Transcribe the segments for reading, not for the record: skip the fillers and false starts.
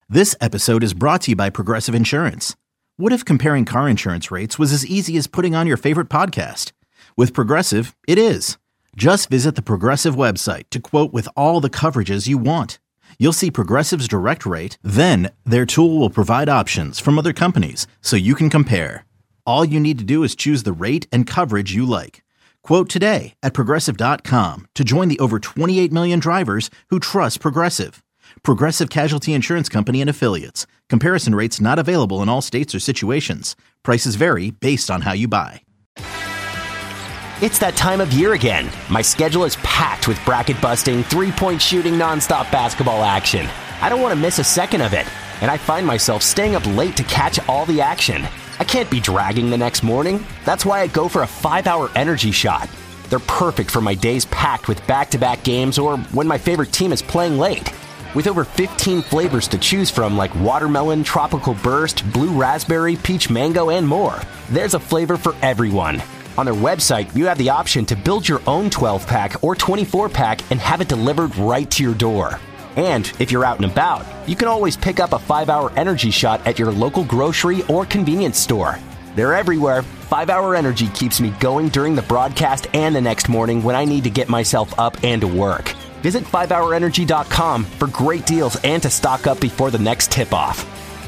This episode is brought to you by Progressive Insurance. What if comparing car insurance rates was as easy as putting on your favorite podcast? With Progressive, it is. Just visit the Progressive website to quote with all the coverages you want. You'll see Progressive's direct rate, then their tool will provide options from other companies so you can compare. All you need to do is choose the rate and coverage you like. Quote today at Progressive.com to join the over 28 million drivers who trust Progressive. Progressive Casualty Insurance Company and Affiliates. Comparison rates not available in all states or situations. Prices vary based on how you buy. It's that time of year again. My schedule is packed with bracket-busting, three-point shooting, nonstop basketball action. I don't want to miss a second of it, and I find myself staying up late to catch all the action. I can't be dragging the next morning. That's why I go for a 5-hour energy shot. They're perfect for my days packed with back-to-back games or when my favorite team is playing late. With over 15 flavors to choose from like watermelon, tropical burst, blue raspberry, peach mango, and more, there's a flavor for everyone. On their website, you have the option to build your own 12-pack or 24-pack and have it delivered right to your door. And if you're out and about, you can always pick up a 5-hour energy shot at your local grocery or convenience store. They're everywhere. 5-hour energy keeps me going during the broadcast and the next morning when I need to get myself up and to work. Visit 5hourenergy.com for great deals and to stock up before the next tip-off.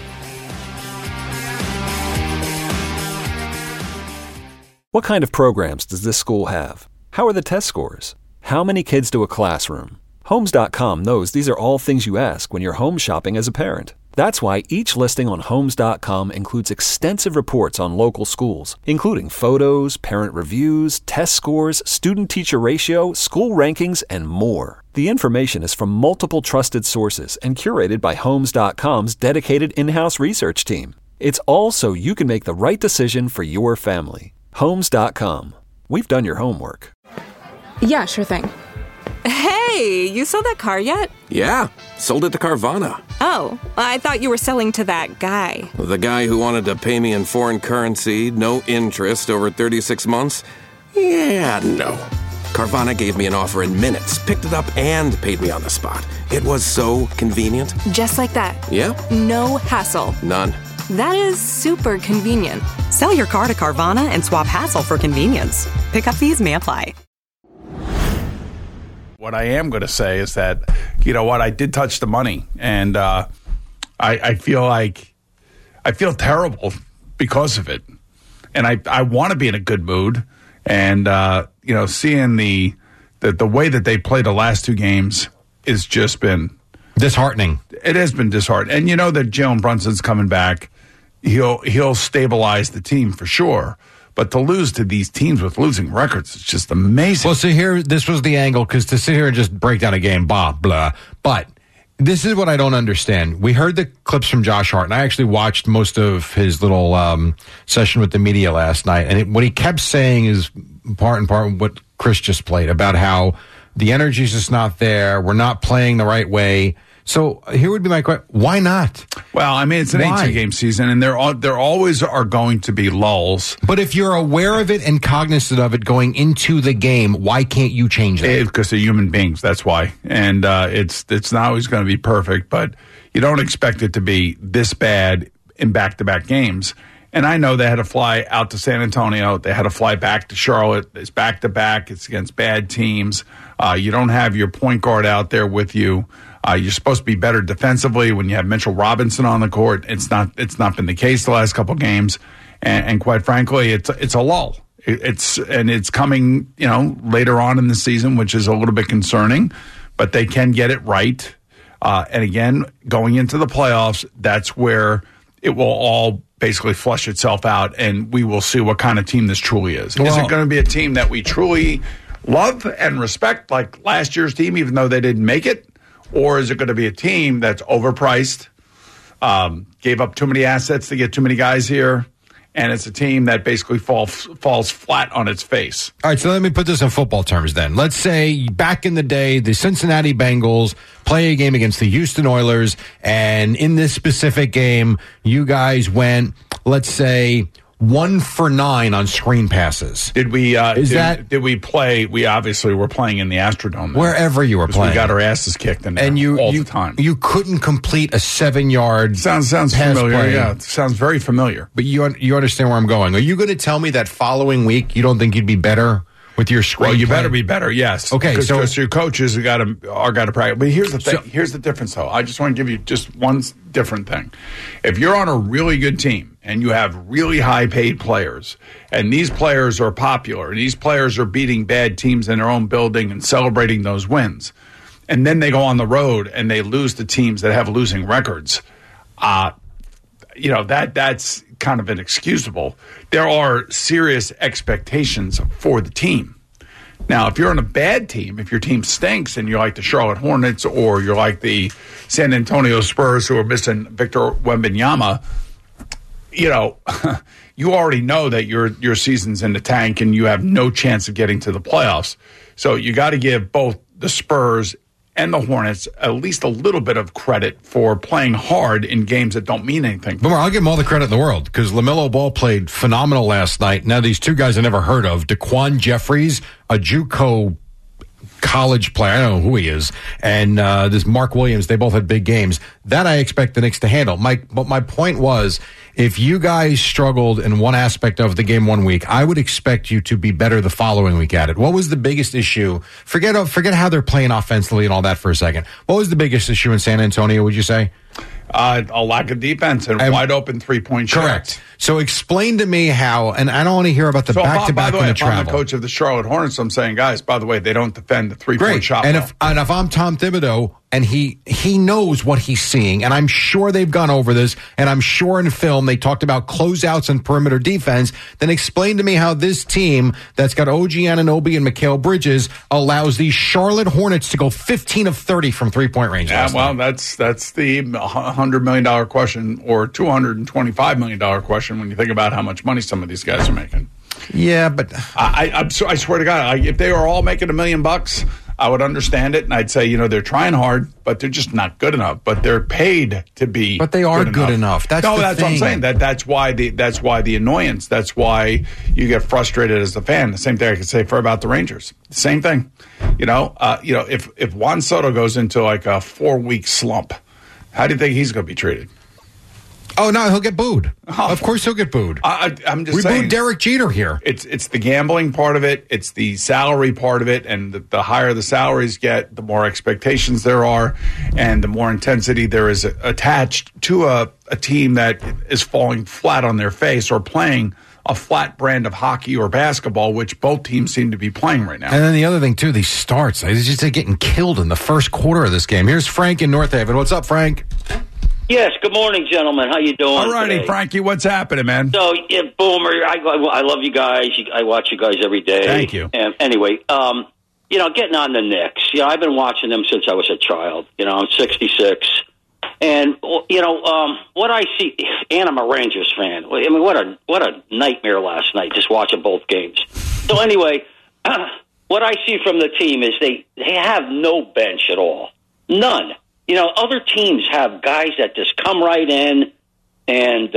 What kind of programs does this school have? How are the test scores? How many kids do a classroom? Homes.com knows these are all things you ask when you're home shopping as a parent. That's why each listing on Homes.com includes extensive reports on local schools, including photos, parent reviews, test scores, student-teacher ratio, school rankings, and more. The information is from multiple trusted sources and curated by Homes.com's dedicated in-house research team. It's all so you can make the right decision for your family. Homes.com. We've done your homework. Yeah, sure thing. Hey, you sold that car yet? Yeah, sold it to Carvana. Oh, I thought you were selling to that guy. The guy who wanted to pay me in foreign currency, no interest, over 36 months? Yeah, no. Carvana gave me an offer in minutes, picked it up, and paid me on the spot. It was so convenient. Just like that. Yep. No hassle. None. That is super convenient. Sell your car to Carvana and swap hassle for convenience. Pickup fees may apply. What I am going to say is that, you know what, I did touch the money, and I feel terrible because of it, and I want to be in a good mood, and seeing the way that they played the last two games has just been disheartening. It has been disheartening, and you know that Jalen Brunson's coming back. He'll stabilize the team for sure. But to lose to these teams with losing records, it's just amazing. Well, so here, this was the angle, because to sit here and just break down a game, blah, blah. But this is what I don't understand. We heard the clips from Josh Hart, and I actually watched most of his little session with the media last night. And what he kept saying is part and part what Chris just played, about how the energy's just not there. We're not playing the right way. So here would be my question. Why not? Well, I mean, it's an 18-game season, and there always are going to be lulls. But if you're aware of it and cognizant of it going into the game, why can't you change that? Because they're human beings, that's why. And it's not always going to be perfect, but you don't expect it to be this bad in back-to-back games. And I know they had to fly out to San Antonio. They had to fly back to Charlotte. It's back-to-back. It's against bad teams. You don't have your point guard out there with you. You're supposed to be better defensively when you have Mitchell Robinson on the court. It's not been the case the last couple of games, and quite frankly, it's a lull. It's coming later on in the season, which is a little bit concerning, but they can get it right. And again, going into the playoffs, that's where it will all basically flush itself out, and we will see what kind of team this truly is. Is it going to be a team that we truly love and respect, like last year's team, even though they didn't make it? Or is it going to be a team that's overpriced, gave up too many assets to get too many guys here, and it's a team that basically falls flat on its face? All right, so let me put this in football terms then. Let's say back in the day, the Cincinnati Bengals play a game against the Houston Oilers, and in this specific game, you guys went, let's say, 1 for 9 on screen passes. Did we? Did we play? We obviously were playing in the Astrodome. Wherever you were playing, we got our asses kicked in there, and all the time. You couldn't complete a 7-yard. Sounds familiar. Play. Yeah, it sounds very familiar. But you understand where I'm going. Are you going to tell me that following week you don't think you'd be better with your screen? Well, you play? better be better. Yes. Okay. So your coaches are got to practice. But here's the thing. Here's the difference, though. I just want to give you just one different thing. If you're on a really good team and you have really high-paid players, and these players are popular, and these players are beating bad teams in their own building and celebrating those wins, and then they go on the road and they lose to teams that have losing records, that's kind of inexcusable. There are serious expectations for the team. Now, if you're on a bad team, if your team stinks and you're like the Charlotte Hornets or you're like the San Antonio Spurs who are missing Victor Wembanyama, you already know that your season's in the tank and you have no chance of getting to the playoffs. So you got to give both the Spurs and the Hornets at least a little bit of credit for playing hard in games that don't mean anything. But I'll give them all the credit in the world because LaMelo Ball played phenomenal last night. Now, these two guys I never heard of, Daquan Jeffries, a JUCO college player, I don't know who he is, and this Mark Williams, they both had big games. That I expect the Knicks to handle. But my point was, if you guys struggled in one aspect of the game one week, I would expect you to be better the following week at it. What was the biggest issue? Forget how they're playing offensively and all that for a second. What was the biggest issue in San Antonio, would you say? A lack of defense and wide open 3-point shots. Correct. So explain to me how, and I don't want to hear about the back-to-back and the travel. I'm the coach of the Charlotte Hornets, I'm saying, guys, by the way, they don't defend the 3-point shot. And if I'm Tom Thibodeau, and he knows what he's seeing, and I'm sure they've gone over this, and I'm sure in film they talked about closeouts and perimeter defense, then explain to me how this team that's got OG Anunoby and Mikal Bridges allows these Charlotte Hornets to go 15 of 30 from 3-point range. Yeah, well, that's the $100 million question or $225 million question when you think about how much money some of these guys are making. Yeah, but I swear to God, if they were all making $1 million, I would understand it, and I'd say, they're trying hard, but they're just not good enough. But they're paid to be. But they are good enough. That's what I'm saying. That's why the annoyance. That's why you get frustrated as a fan. The same thing I could say about the Rangers. Same thing. If Juan Soto goes into like a 4-week slump, how do you think he's going to be treated? Oh, no, he'll get booed. Of course he'll get booed. I'm just saying. We booed Derek Jeter here. It's the gambling part of it. It's the salary part of it. And the higher the salaries get, the more expectations there are, and the more intensity there is attached to a team that is falling flat on their face or playing a flat brand of hockey or basketball, which both teams seem to be playing right now. And then the other thing, too, these starts. They're just getting killed in the first quarter of this game. Here's Frank in North Haven. What's up, Frank? Yes, good morning, gentlemen. How you doing? All righty, Frankie, what's happening, man? So, Boomer, I love you guys. I watch you guys every day. Thank you. And anyway, getting on the Knicks. I've been watching them since I was a child. I'm 66. And, what I see, and I'm a Rangers fan. I mean, what a nightmare last night, just watching both games. So anyway, what I see from the team is they have no bench at all. None. Other teams have guys that just come right in and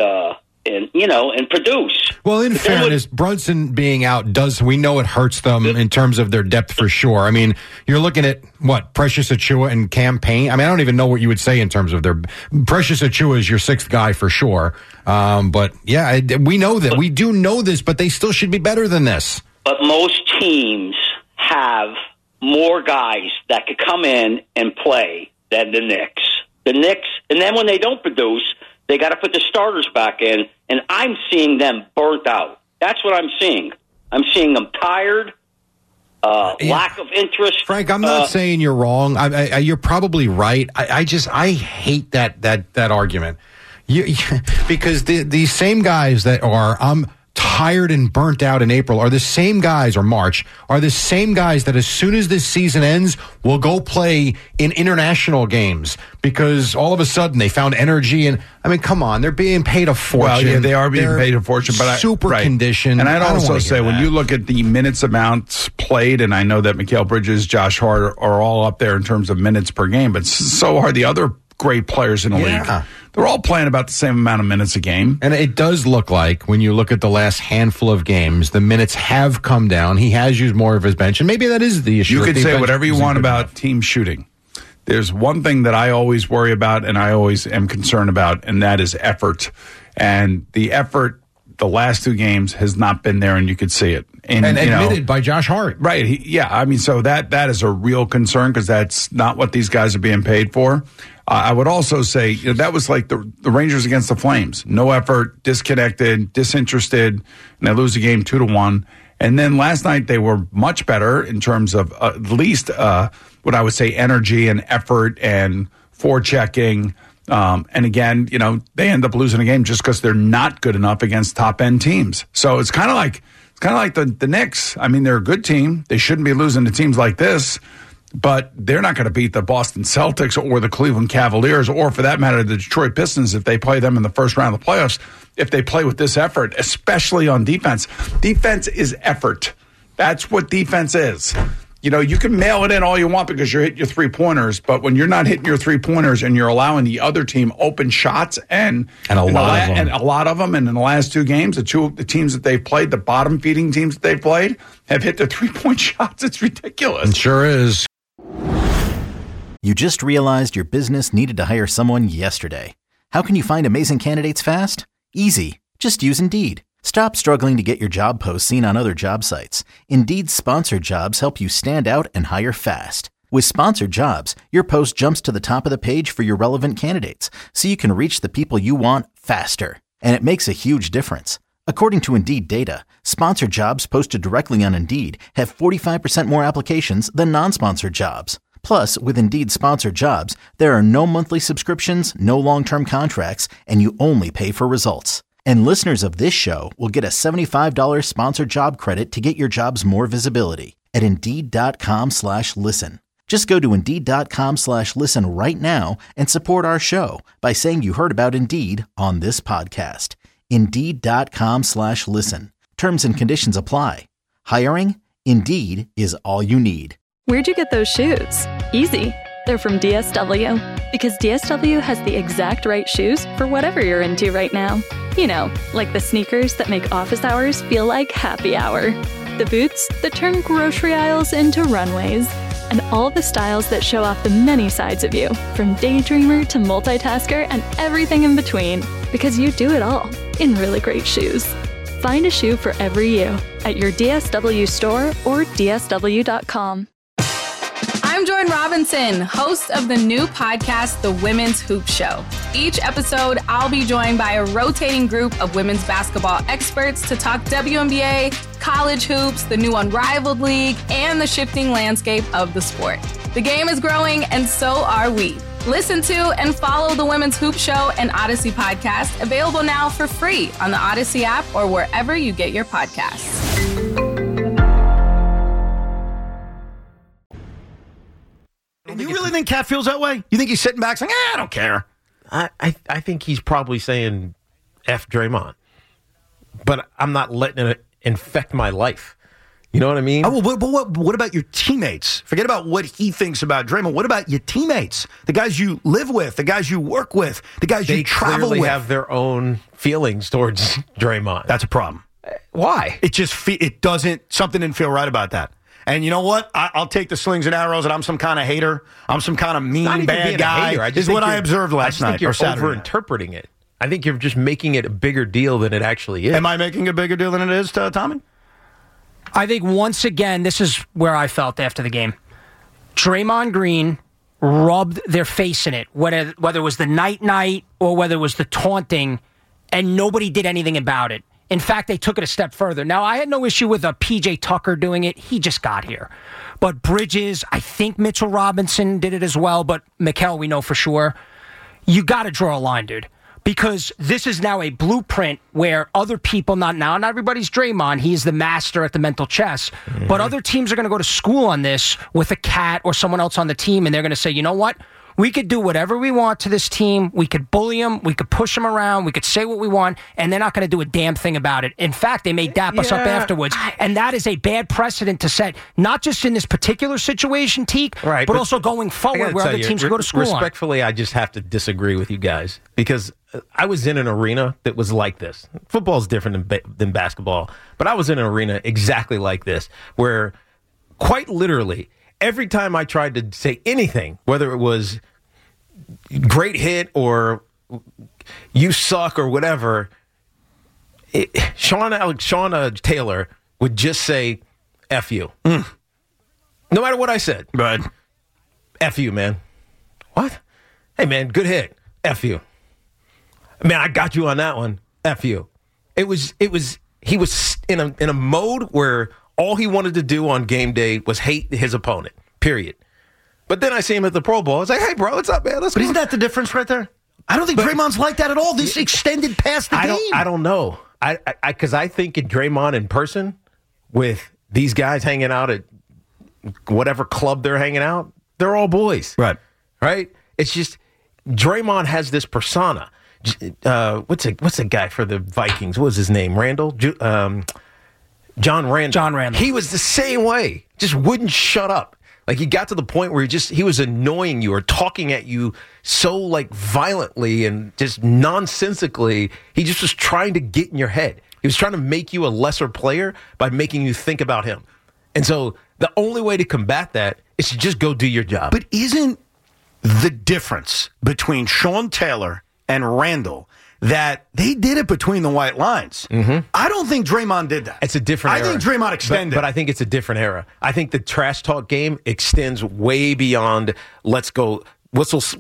produce. Well, in fairness, Brunson being out we know it hurts them in terms of their depth for sure. I mean, you're looking at Precious Achiuwa and Cam Payne. I mean, I don't even know what you would say in terms of their Precious Achiuwa is your 6th guy for sure. But yeah, we know that. We do know this, but they still should be better than this. But most teams have more guys that could come in and play than the Knicks. And then when they don't produce, they got to put the starters back in, and I'm seeing them burnt out. That's what I'm seeing. I'm seeing them tired, lack of interest. Frank, I'm not saying you're wrong. You're probably right. I hate that argument. Because these same guys that are tired and burnt out in April are the same guys, or March, are the same guys that as soon as this season ends will go play in international games because all of a sudden they found energy. And I mean, come on, they're being paid a fortune. Well, yeah, they are being paid a fortune, but super conditioned. And I'd also say when you look at the minutes amounts played, and I know that Mikal Bridges, Josh Hart are all up there in terms of minutes per game, but so are the other great players in the league. They're all playing about the same amount of minutes a game. And it does look like, when you look at the last handful of games, the minutes have come down. He has used more of his bench, and maybe that is the issue. You could say whatever you want about team shooting. There's one thing that I always worry about and I always am concerned about, and that is effort. And the effort the last 2 games has not been there, and you could see it. And admitted by Josh Hart. Right. So that is a real concern because that's not what these guys are being paid for. I would also say that was like the Rangers against the Flames. No effort, disconnected, disinterested, and they lose the game 2-1. And then last night they were much better in terms of at least what I would say energy and effort and forechecking. And again, they end up losing a game just because they're not good enough against top-end teams. So it's kind of like the Knicks. I mean, they're a good team. They shouldn't be losing to teams like this. But they're not going to beat the Boston Celtics or the Cleveland Cavaliers or, for that matter, the Detroit Pistons if they play them in the first round of the playoffs, if they play with this effort, especially on defense. Defense is effort. That's what defense is. You can mail it in all you want because you're hitting your 3-pointers, but when you're not hitting your 3-pointers and you're allowing the other team open shots and a lot of them, and in the last 2 games, the teams that they've played, the bottom-feeding teams that they've played, have hit their 3-point shots. It's ridiculous. It sure is. You just realized your business needed to hire someone yesterday. How can you find amazing candidates fast? Easy. Just use Indeed. Stop struggling to get your job posts seen on other job sites. Indeed's sponsored jobs help you stand out and hire fast. With sponsored jobs, your post jumps to the top of the page for your relevant candidates, so you can reach the people you want faster. And it makes a huge difference. According to Indeed data, sponsored jobs posted directly on Indeed have 45% more applications than non-sponsored jobs. Plus, with Indeed sponsored jobs, there are no monthly subscriptions, no long-term contracts, and you only pay for results. And listeners of this show will get a $75 sponsored job credit to get your jobs more visibility at Indeed.com/listen. Just go to Indeed.com/listen right now and support our show by saying you heard about Indeed on this podcast. Indeed.com/listen. Terms and conditions apply. Hiring? Indeed is all you need. Where'd you get those shoes? Easy. They're from DSW. Because DSW has the exact right shoes for whatever you're into right now. Like the sneakers that make office hours feel like happy hour. The boots that turn grocery aisles into runways. And all the styles that show off the many sides of you, from daydreamer to multitasker and everything in between. Because you do it all in really great shoes. Find a shoe for every you at your DSW store or DSW.com. I'm Jordan Robinson, host of the new podcast, The Women's Hoop Show. Each episode, I'll be joined by a rotating group of women's basketball experts to talk WNBA, college hoops, the new Unrivaled League, and the shifting landscape of the sport. The game is growing, and so are we. Listen to and follow The Women's Hoop Show and Odyssey podcast, available now for free on the Odyssey app or wherever you get your podcasts. You really think Cat feels that way? You think he's sitting back saying, I don't care? I think he's probably saying F Draymond. But I'm not letting it infect my life. You know what I mean? But what about your teammates? Forget about what he thinks about Draymond. What about your teammates? The guys you live with, the guys you work with, the guys you travel with. They clearly have their own feelings towards Draymond. That's a problem. Why? Something didn't feel right about that. And you know what? I'll take the slings and arrows that I'm some kind of hater. I'm some kind of mean, bad guy. This is what I observed last night. I think you're over-interpreting it. I think you're just making it a bigger deal than it actually is. Am I making a bigger deal than it is, Tommy? I think once again, this is where I felt after the game. Draymond Green rubbed their face in it, whether it was the night or whether it was the taunting, and nobody did anything about it. In fact, they took it a step further. Now, I had no issue with P.J. Tucker doing it. He just got here. But Bridges, I think Mitchell Robinson did it as well, but Mikal, we know for sure. You got to draw a line, dude. Because this is now a blueprint where other people, not everybody's Draymond. He's the master at the mental chess. But other teams are going to go to school on this with a Cat or someone else on the team, and they're going to say, you know what? We could do whatever we want to this team. We could bully them. We could push them around. We could say what we want, and they're not going to do a damn thing about it. In fact, they may dap us up afterwards, and that is a bad precedent to set, not just in this particular situation, Teak, but also going forward where other teams go to school Respectfully, I just have to disagree with you guys because I was in an arena that was like this. Football is different than basketball, but I was in an arena exactly like this where quite literally every time I tried to say anything, whether it was great hit or you suck or whatever, Sean Taylor would just say, F you. No matter what I said. Right. F you, man. What? Hey, man, good hit. F you. Man, I got you on that one. F you. He was in a mode where all he wanted to do on game day was hate his opponent, period. But then I see him at the Pro Bowl. I was like, hey, bro, what's up, man? But isn't that the difference right there? I don't think Draymond's like that at all. This extended past the game. I don't know. Because I think in Draymond in person with these guys hanging out at whatever club they're hanging out, they're all boys. Right? It's just Draymond has this persona. What's the guy for the Vikings? What was his name? Randall? John Randall. He was the same way. Just wouldn't shut up. Like he got to the point where he was annoying you or talking at you so like violently and just nonsensically. He just was trying to get in your head. He was trying to make you a lesser player by making you think about him. And so the only way to combat that is to just go do your job. But isn't the difference between Sean Taylor and Randall that they did it between the white lines? Mm-hmm. I don't think Draymond did that. It's a different era. I think Draymond extended. But I think it's a different era. I think the trash talk game extends way beyond let's go whistles,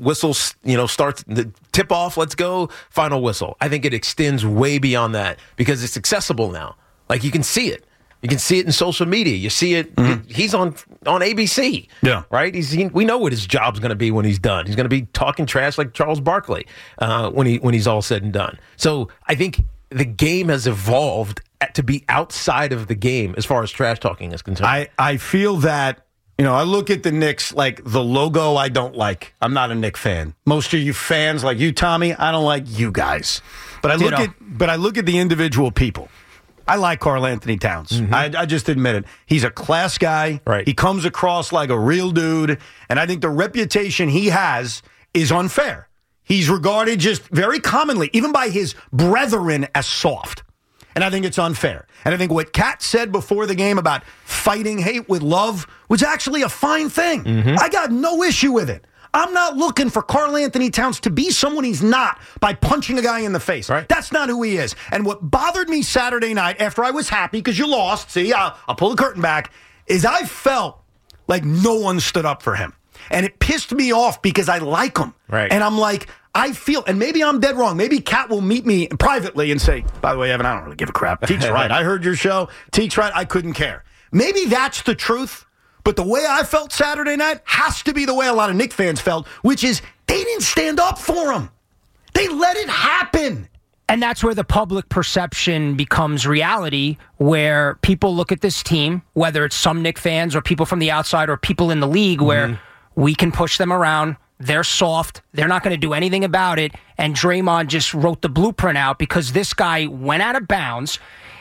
starts the tip off, let's go, final whistle. I think it extends way beyond that because it's accessible now. Like you can see it. You can see it in social media. You see it. Mm-hmm. He's on ABC. Yeah. Right? We know what his job's going to be when he's done. He's going to be talking trash like Charles Barkley when he's all said and done. So I think the game has evolved to be outside of the game as far as trash talking is concerned. I feel that, I look at the Knicks like the logo I don't like. I'm not a Knicks fan. Most of you fans like you, Tommy, I don't like you guys. But I look at the individual people. I like Karl Anthony Towns. Mm-hmm. I just admit it. He's a class guy. Right. He comes across like a real dude. And I think the reputation he has is unfair. He's regarded just very commonly, even by his brethren, as soft. And I think it's unfair. And I think what Kat said before the game about fighting hate with love was actually a fine thing. Mm-hmm. I got no issue with it. I'm not looking for Karl Anthony Towns to be someone he's not by punching a guy in the face. Right. That's not who he is. And what bothered me Saturday night after I was happy because you lost, see, I'll pull the curtain back, is I felt like no one stood up for him. And it pissed me off because I like him. Right. And I'm like, I feel, and maybe I'm dead wrong. Maybe Kat will meet me privately and say, by the way, Evan, I don't really give a crap. Teek's right. I heard your show. Teek's right. I couldn't care. Maybe that's the truth. But the way I felt Saturday night has to be the way a lot of Knicks fans felt, which is they didn't stand up for him. They let it happen. And that's where the public perception becomes reality, where people look at this team, whether it's some Knicks fans or people from the outside or people in the league, where we can push them around. They're soft. They're not going to do anything about it. And Draymond just wrote the blueprint out because this guy went out of bounds.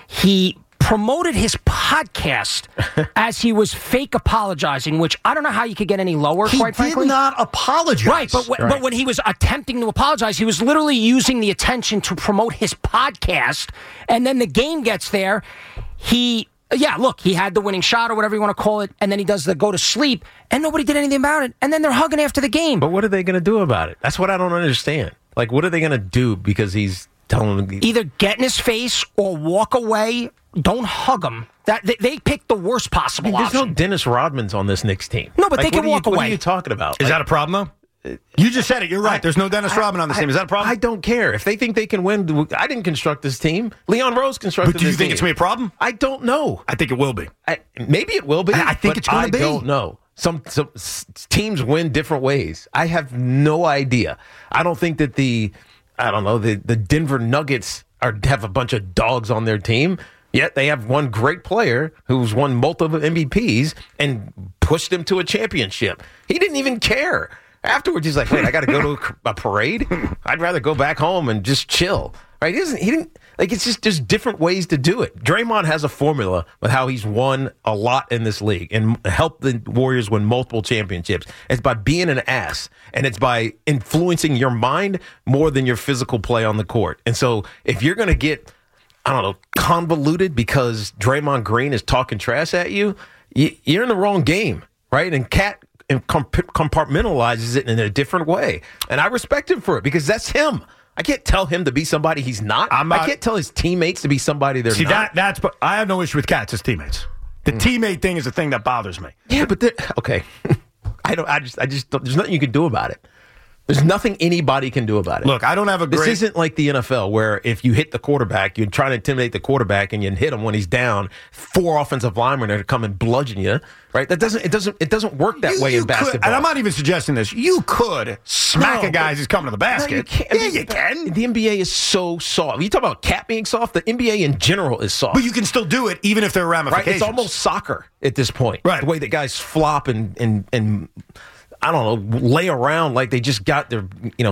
He promoted his podcast as he was fake apologizing, which I don't know how you could get any lower, quite frankly. He did not apologize. Right, but when he was attempting to apologize, he was literally using the attention to promote his podcast, and then the game gets there. He had the winning shot or whatever you want to call it, and then he does the go to sleep, and nobody did anything about it, and then they're hugging after the game. But what are they going to do about it? That's what I don't understand. Like, what are they going to do because he's telling them? Either get in his face or walk away. Don't hug him. They picked the worst possible there's option. no Dennis Rodmans on this Knicks team. No, but they can walk away. What are you talking about? Is that a problem, though? You just said it. You're right. There's no Dennis Rodman on this team. Is that a problem? I don't care. If they think they can win, I didn't construct this team. Leon Rose constructed this team. But do you think it's going to be a problem? I don't know. I think it will be. Maybe it will be. I think it's going to be. I don't know. Some teams win different ways. I have no idea. I don't think that the Denver Nuggets have a bunch of dogs on their team. Yet they have one great player who's won multiple MVPs and pushed them to a championship. He didn't even care Afterwards, he's like, wait, I got to go to a parade? I'd rather go back home and just chill. Right? He didn't like, it's just, there's different ways to do it. Draymond has a formula with how he's won a lot in this league and helped the Warriors win multiple championships. It's by being an ass, and it's by influencing your mind more than your physical play on the court. And so if you're going to get, I don't know, convoluted because Draymond Green is talking trash at you, you're in the wrong game, right? And Cat compartmentalizes it in a different way. And I respect him for it because that's him. I can't tell him to be somebody he's not. I can't tell his teammates to be somebody they're not. I have no issue with Cats as teammates. The teammate thing is the thing that bothers me. Yeah, but okay. I just there's nothing you can do about it. There's nothing anybody can do about it. Look, I don't have a great... This isn't like the NFL where if you hit the quarterback, you're trying to intimidate the quarterback and you hit him when he's down. 4 offensive linemen are to come and bludgeon you, right? It doesn't work that way in basketball. And I'm not even suggesting this. You could smack a guy as he's coming to the basket. No, you can't. Yeah, you can. The NBA is so soft. You talk about Cat being soft. The NBA in general is soft. But you can still do it even if there are ramifications. Right? It's almost soccer at this point. Right. The way that guys flop and I don't know, lay around like they just got their,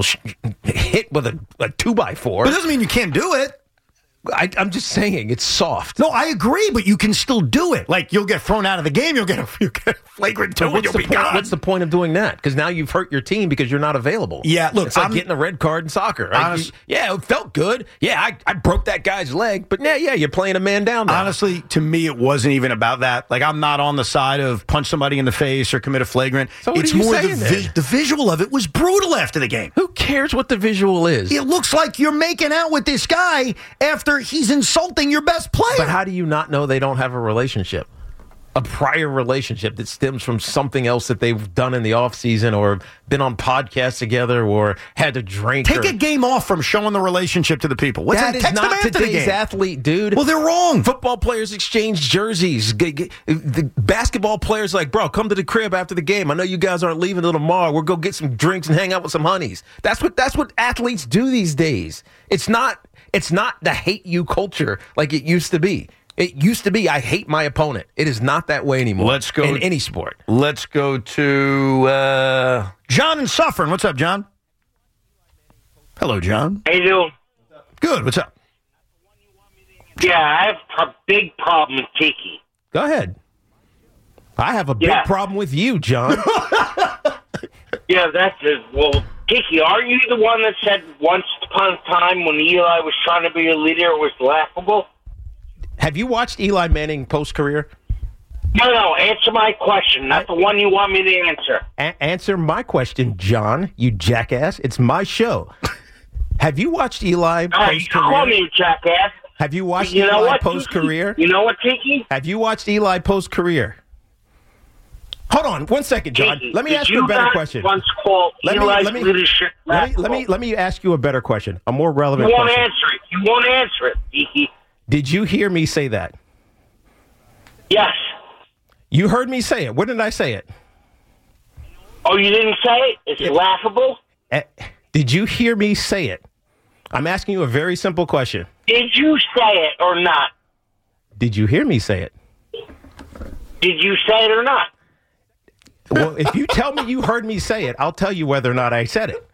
hit with a 2x4. But it doesn't mean you can't do it. I'm just saying it's soft. No, I agree, but you can still do it. Like, you'll get thrown out of the game, you'll get a flagrant 2, and you'll be gone. What's the point of doing that? Because now you've hurt your team because you're not available. Yeah, look, it's like getting a red card in soccer. Right? It felt good. Yeah, I broke that guy's leg, but yeah, you're playing a man down now. Honestly, to me, it wasn't even about that. Like, I'm not on the side of punch somebody in the face or commit a flagrant. So it's more the visual of it was brutal after the game. Who cares what the visual is? It looks like you're making out with this guy after he's insulting your best player. But how do you not know they don't have a relationship? A prior relationship that stems from something else that they've done in the offseason or been on podcasts together or had to drink. Take a game off from showing the relationship to the people. What's that? Is not today's athlete, dude. Well, they're wrong. Football players exchange jerseys. The basketball players like, bro, come to the crib after the game. I know you guys aren't leaving till tomorrow. We'll go get some drinks and hang out with some honeys. That's what athletes do these days. It's not the hate you culture like it used to be. It used to be, I hate my opponent. It is not that way anymore. Let's go in any sport. Let's go to John in Suffern. What's up, John? Hello, John. How you doing? Good. What's up? Yeah, I have a big problem with Tiki. Go ahead. I have a big problem with you, John. Yeah, that's it. Well, Tiki, are you the one that said once upon a time when Eli was trying to be a leader, it was laughable? Have you watched Eli Manning post-career? No, answer my question, not the one you want me to answer. Answer my question, John, you jackass. It's my show. Have you watched Eli post-career? Call me a jackass. Have you watched Eli post-career? You know what, Tiki? Have you watched Eli post-career? Hold on 1 second, John. Let me ask you a better question. Once called Eli's leadership let me ask you a better question, a more relevant question. You won't answer it, Tiki. Did you hear me say that? Yes. You heard me say it. When did I say it? Oh, you didn't say it? It's laughable? Did you hear me say it? I'm asking you a very simple question. Did you say it or not? Did you hear me say it? Did you say it or not? Well, if you tell me you heard me say it, I'll tell you whether or not I said it.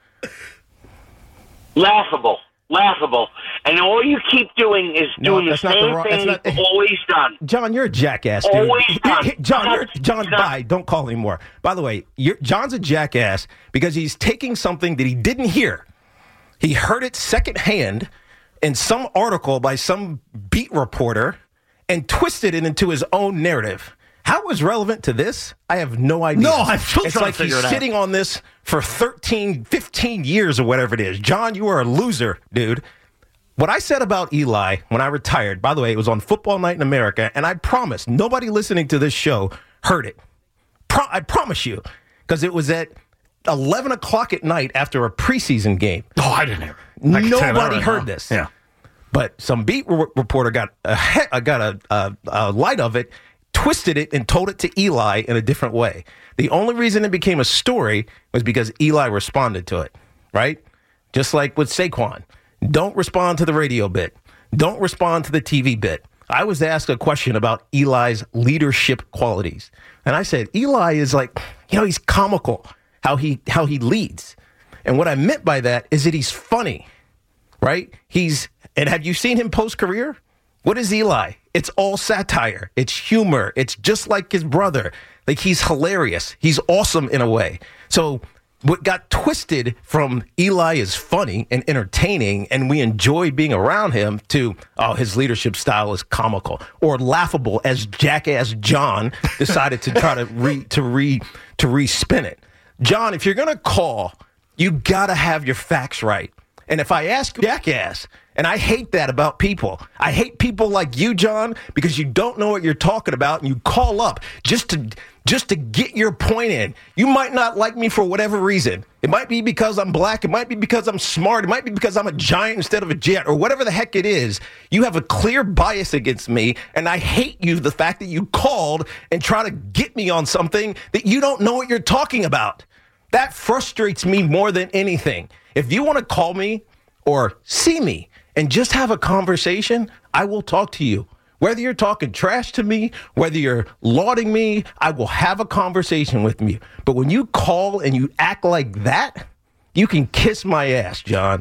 Laughable. And all you keep doing is doing the same thing you've always done. John, you're a jackass, dude. Always done. John, bye. Don't call anymore. By the way, John's a jackass because he's taking something that he didn't hear. He heard it secondhand in some article by some beat reporter and twisted it into his own narrative. How it was relevant to this, I have no idea. No, I'm still trying to figure it out. It's like he's sitting on this for 13, 15 years or whatever it is. John, you are a loser, dude. What I said about Eli when I retired, by the way, it was on Football Night in America, and I promise nobody listening to this show heard it. I promise you, because it was at 11 o'clock at night after a preseason game. Oh, I didn't hear it. Nobody heard this. Yeah. But some beat reporter got a light of it, twisted it, and told it to Eli in a different way. The only reason it became a story was because Eli responded to it, right? Just like with Saquon. Don't respond to the radio bit. Don't respond to the TV bit. I was asked a question about Eli's leadership qualities. And I said, Eli is like, he's comical. how he leads. And what I meant by that is that he's funny, right? And have you seen him post-career? What is Eli? It's all satire. It's humor. It's just like his brother. Like, he's hilarious. He's awesome in a way. So what got twisted from Eli is funny and entertaining, and we enjoy being around him, to, his leadership style is comical or laughable, as jackass John decided to try to re-spin it. John, if you're going to call, you got to have your facts right. And if I ask you, jackass, and I hate that about people. I hate people like you, John, because you don't know what you're talking about, and you call up just to get your point in. You might not like me for whatever reason. It might be because I'm black. It might be because I'm smart. It might be because I'm a giant instead of a jet, or whatever the heck it is. You have a clear bias against me, and I hate you, the fact that you called and try to get me on something that you don't know what you're talking about. That frustrates me more than anything. If you want to call me or see me and just have a conversation, I will talk to you. Whether you're talking trash to me, whether you're lauding me, I will have a conversation with you. But when you call and you act like that, you can kiss my ass, John.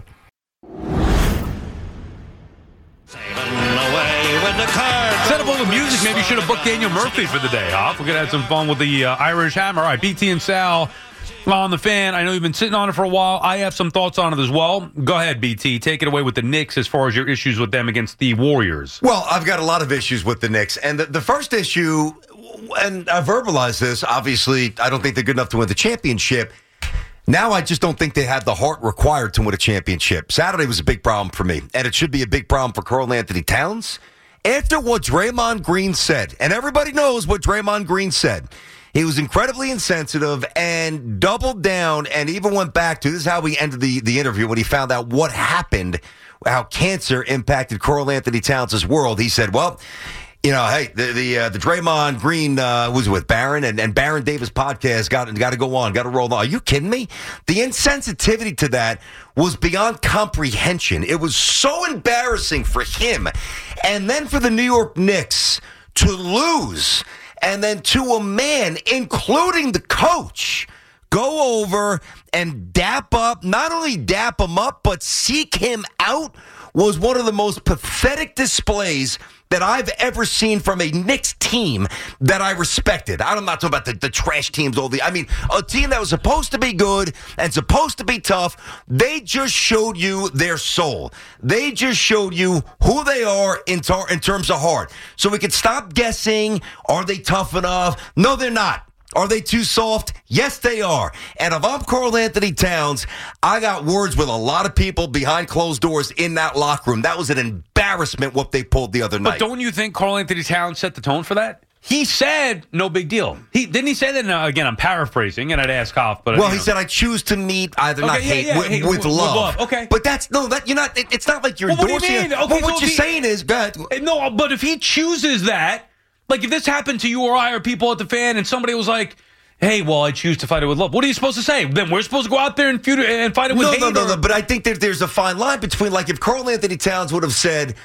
Instead of all the music, maybe you should have booked Daniel Murphy for the day off. We're going to have some fun with the Irish Hammer. All right, BT and Sal on the Fan. I know you've been sitting on it for a while. I have some thoughts on it as well. Go ahead, BT. Take it away with the Knicks as far as your issues with them against the Warriors. Well, I've got a lot of issues with the Knicks. And the first issue, and I verbalized this, obviously, I don't think they're good enough to win the championship. Now I just don't think they have the heart required to win a championship. Saturday was a big problem for me, and it should be a big problem for Karl-Anthony Towns. After what Draymond Green said, and everybody knows what Draymond Green said, he was incredibly insensitive and doubled down and even went back to, this is how he ended the interview when he found out what happened, how cancer impacted Karl-Anthony Towns' world. He said, well, you know, hey, the Draymond Green was with Baron and Baron Davis podcast got to go on, got to roll on. Are you kidding me? The insensitivity to that was beyond comprehension. It was so embarrassing for him. And then for the New York Knicks to lose, and then to a man, including the coach, go over and not only dap him up, but seek him out, was one of the most pathetic displays that I've ever seen from a Knicks team that I respected. I'm not talking about the trash teams, a team that was supposed to be good and supposed to be tough. They just showed you their soul. They just showed you who they are in terms of heart. So we could stop guessing, are they tough enough? No, they're not. Are they too soft? Yes, they are. And if I'm Karl-Anthony Towns, I got words with a lot of people behind closed doors in that locker room. That was an embarrassment what they pulled the other night. But don't you think Karl-Anthony Towns set the tone for that? He said, no big deal. Didn't he say that? Now, again, I'm paraphrasing, and I'd ask Hoff. But he said, I choose to meet with love. With love. Okay. But you're not. It's not like you're endorsing. What do you mean? Okay, but what you're saying is, no, but if he chooses that, like if this happened to you or I or people at the Fan, and somebody was like, hey, well, I choose to fight it with love. What are you supposed to say? Then we're supposed to go out there and feud and fight it with hate? No. But I think there's a fine line between, like, if Karl-Anthony Towns would have said,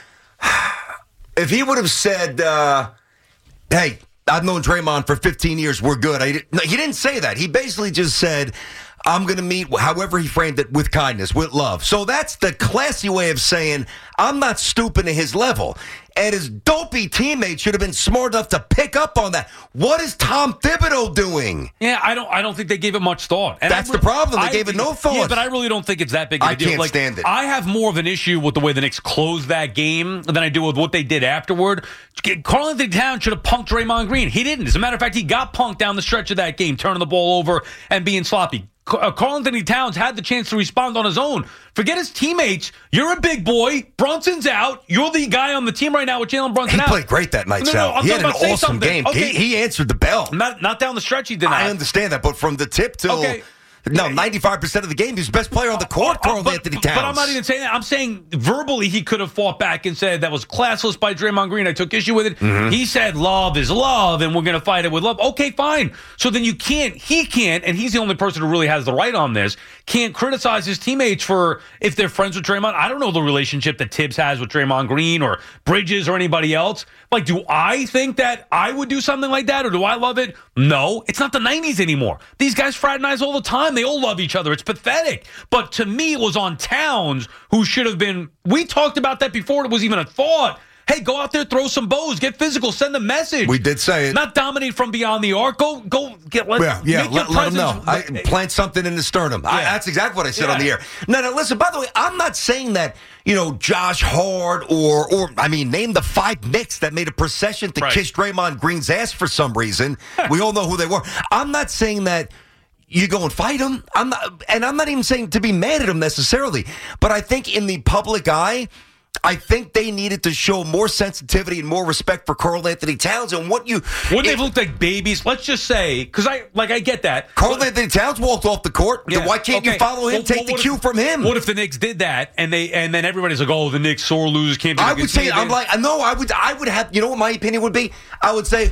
if he would have said, hey, I've known Draymond for 15 years, we're good. He didn't say that. He basically just said, I'm going to meet, however he framed it, with kindness, with love. So that's the classy way of saying, I'm not stooping to his level. And his dopey teammate should have been smart enough to pick up on that. What is Tom Thibodeau doing? Yeah, I don't think they gave it much thought. And that's the problem. They gave it no thought. Yeah, but I really don't think it's that big of a deal. I can't stand it. I have more of an issue with the way the Knicks closed that game than I do with what they did afterward. Karl-Anthony Towns should have punked Draymond Green. He didn't. As a matter of fact, he got punked down the stretch of that game, turning the ball over and being sloppy. Karl-Anthony Towns had the chance to respond on his own. Forget his teammates. You're a big boy. Brunson's out. You're the guy on the team right now with Jalen Brunson out. He played great that night, Sal. He had an awesome game. Okay. He answered the bell. Not down the stretch, he did not. I understand that, but from the tip till... Okay. No, 95% of the game, he was the best player on the court, Karl-Anthony Towns. But I'm not even saying that. I'm saying verbally he could have fought back and said that was classless by Draymond Green. I took issue with it. Mm-hmm. He said love is love, and we're going to fight it with love. Okay, fine. So then he can't, and he's the only person who really has the right on this, can't criticize his teammates for if they're friends with Draymond. I don't know the relationship that Tibbs has with Draymond Green or Bridges or anybody else. Like, do I think that I would do something like that, or do I love it? No. It's not the 90s anymore. These guys fraternize all the time. time. They all love each other. It's pathetic. But to me, it was on Towns, who should have been. We talked about that before it was even a thought. Hey, go out there, throw some bows, get physical, send a message. We did say it. Not dominate from beyond the arc. Go get. Let them know. Plant something in the sternum. That's exactly what I said on the air. No, listen, by the way, I'm not saying that, Josh Hart or name the 5 Knicks that made a procession to kiss Draymond Green's ass for some reason. We all know who they were. I'm not saying that you go and fight him. I'm not even saying to be mad at him necessarily. But I think in the public eye, I think they needed to show more sensitivity and more respect for Karl Anthony Towns and wouldn't they look like babies? Let's just say, because I get that. Karl Anthony Towns walked off the court. Yeah, why can't you follow him? Take the cue from him. What if the Knicks did that and then everybody's like, oh, the Knicks sore losers can't do that? I would say, I would have. You know what my opinion would be? I would say,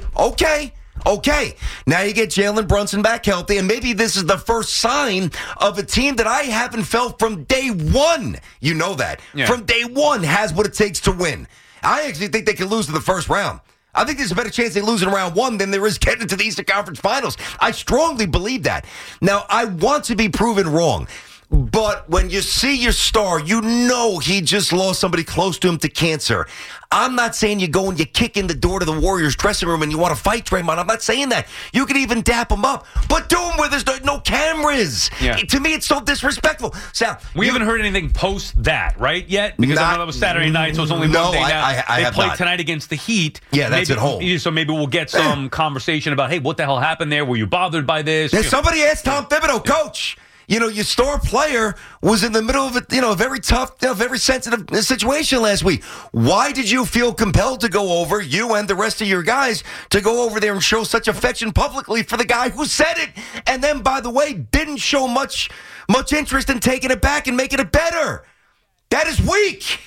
okay, now you get Jalen Brunson back healthy, and maybe this is the first sign of a team that I haven't felt from day one. You know that. Yeah. From day one has what it takes to win. I actually think they can lose in the first round. I think there's a better chance they lose in round 1 than there is getting into the Eastern Conference Finals. I strongly believe that. Now, I want to be proven wrong. But when you see your star, he just lost somebody close to him to cancer. I'm not saying you go and you kick in the door to the Warriors dressing room and you want to fight Draymond. I'm not saying that. You could even dap him up. But do him where there's no cameras. Yeah. To me, it's so disrespectful. Sal, we haven't heard anything post that, right, yet? Because I know that was Saturday night, so it's only Monday now. They play tonight against the Heat. Yeah, that's at home. So maybe we'll get some conversation about, hey, what the hell happened there? Were you bothered by this? Somebody asked Tom Thibodeau, Coach. Your star player was in the middle of a very tough, very sensitive situation last week. Why did you feel compelled to go over, you and the rest of your guys, to go over there and show such affection publicly for the guy who said it? And then, by the way, didn't show much interest in taking it back and making it better. That is weak.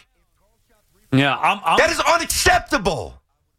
Yeah, that is unacceptable.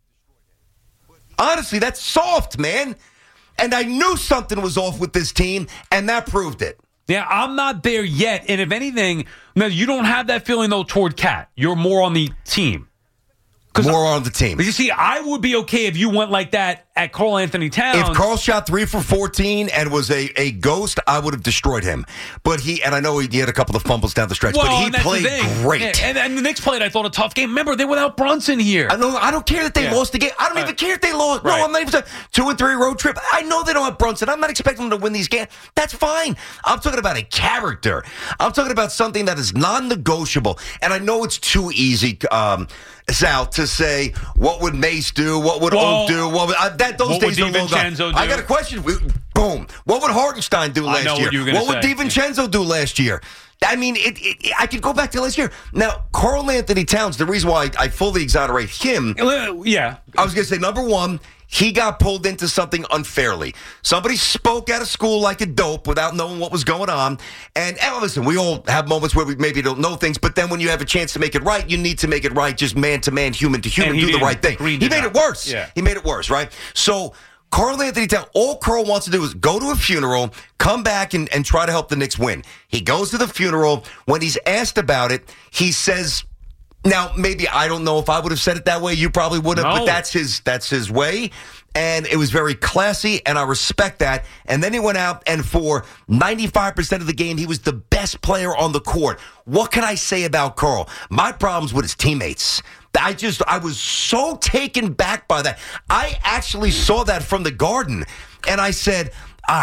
Honestly, that's soft, man. And I knew something was off with this team, and that proved it. Yeah, I'm not there yet. And if anything, no, you don't have that feeling, though, toward Cat. You're more on the team. More on the team. But you see, I would be okay if you went like that at Karl Anthony Towns. If Karl shot 3 for 14 and was a ghost, I would have destroyed him. But and I know he had a couple of fumbles down the stretch, but he played great. Yeah, and the Knicks played, I thought, a tough game. Remember, they were without Brunson here. I don't care that they lost the game. I don't even care if they lost. Right. No, I'm not even 2-3 road trip. I know they don't have Brunson. I'm not expecting them to win these games. That's fine. I'm talking about a character. I'm talking about something that is non-negotiable. And I know it's too easy, Sal, to say, what would Mace do? What would Oak do? Those days are long gone. I got a question. Boom. What would Hartenstein do last year? What would DiVincenzo do last year? I mean, I could go back to last year. Now, Karl Anthony Towns, the reason why I fully exonerate him. Yeah. I was going to say, number one, he got pulled into something unfairly. Somebody spoke out of school like a dope without knowing what was going on. And listen, we all have moments where we maybe don't know things, but then when you have a chance to make it right, you need to make it right, just man to man, human to human, do the right thing. He made it worse. Yeah. He made it worse, right? So Karl Anthony Towns, all Karl wants to do is go to a funeral, come back and try to help the Knicks win. He goes to the funeral. When he's asked about it, he says, now, maybe I don't know if I would have said it that way. You probably would have, but that's his way. And it was very classy, and I respect that. And then he went out, and for 95% of the game, he was the best player on the court. What can I say about Karl? My problem's with his teammates. I was so taken back by that. I actually saw that from the Garden, and I said,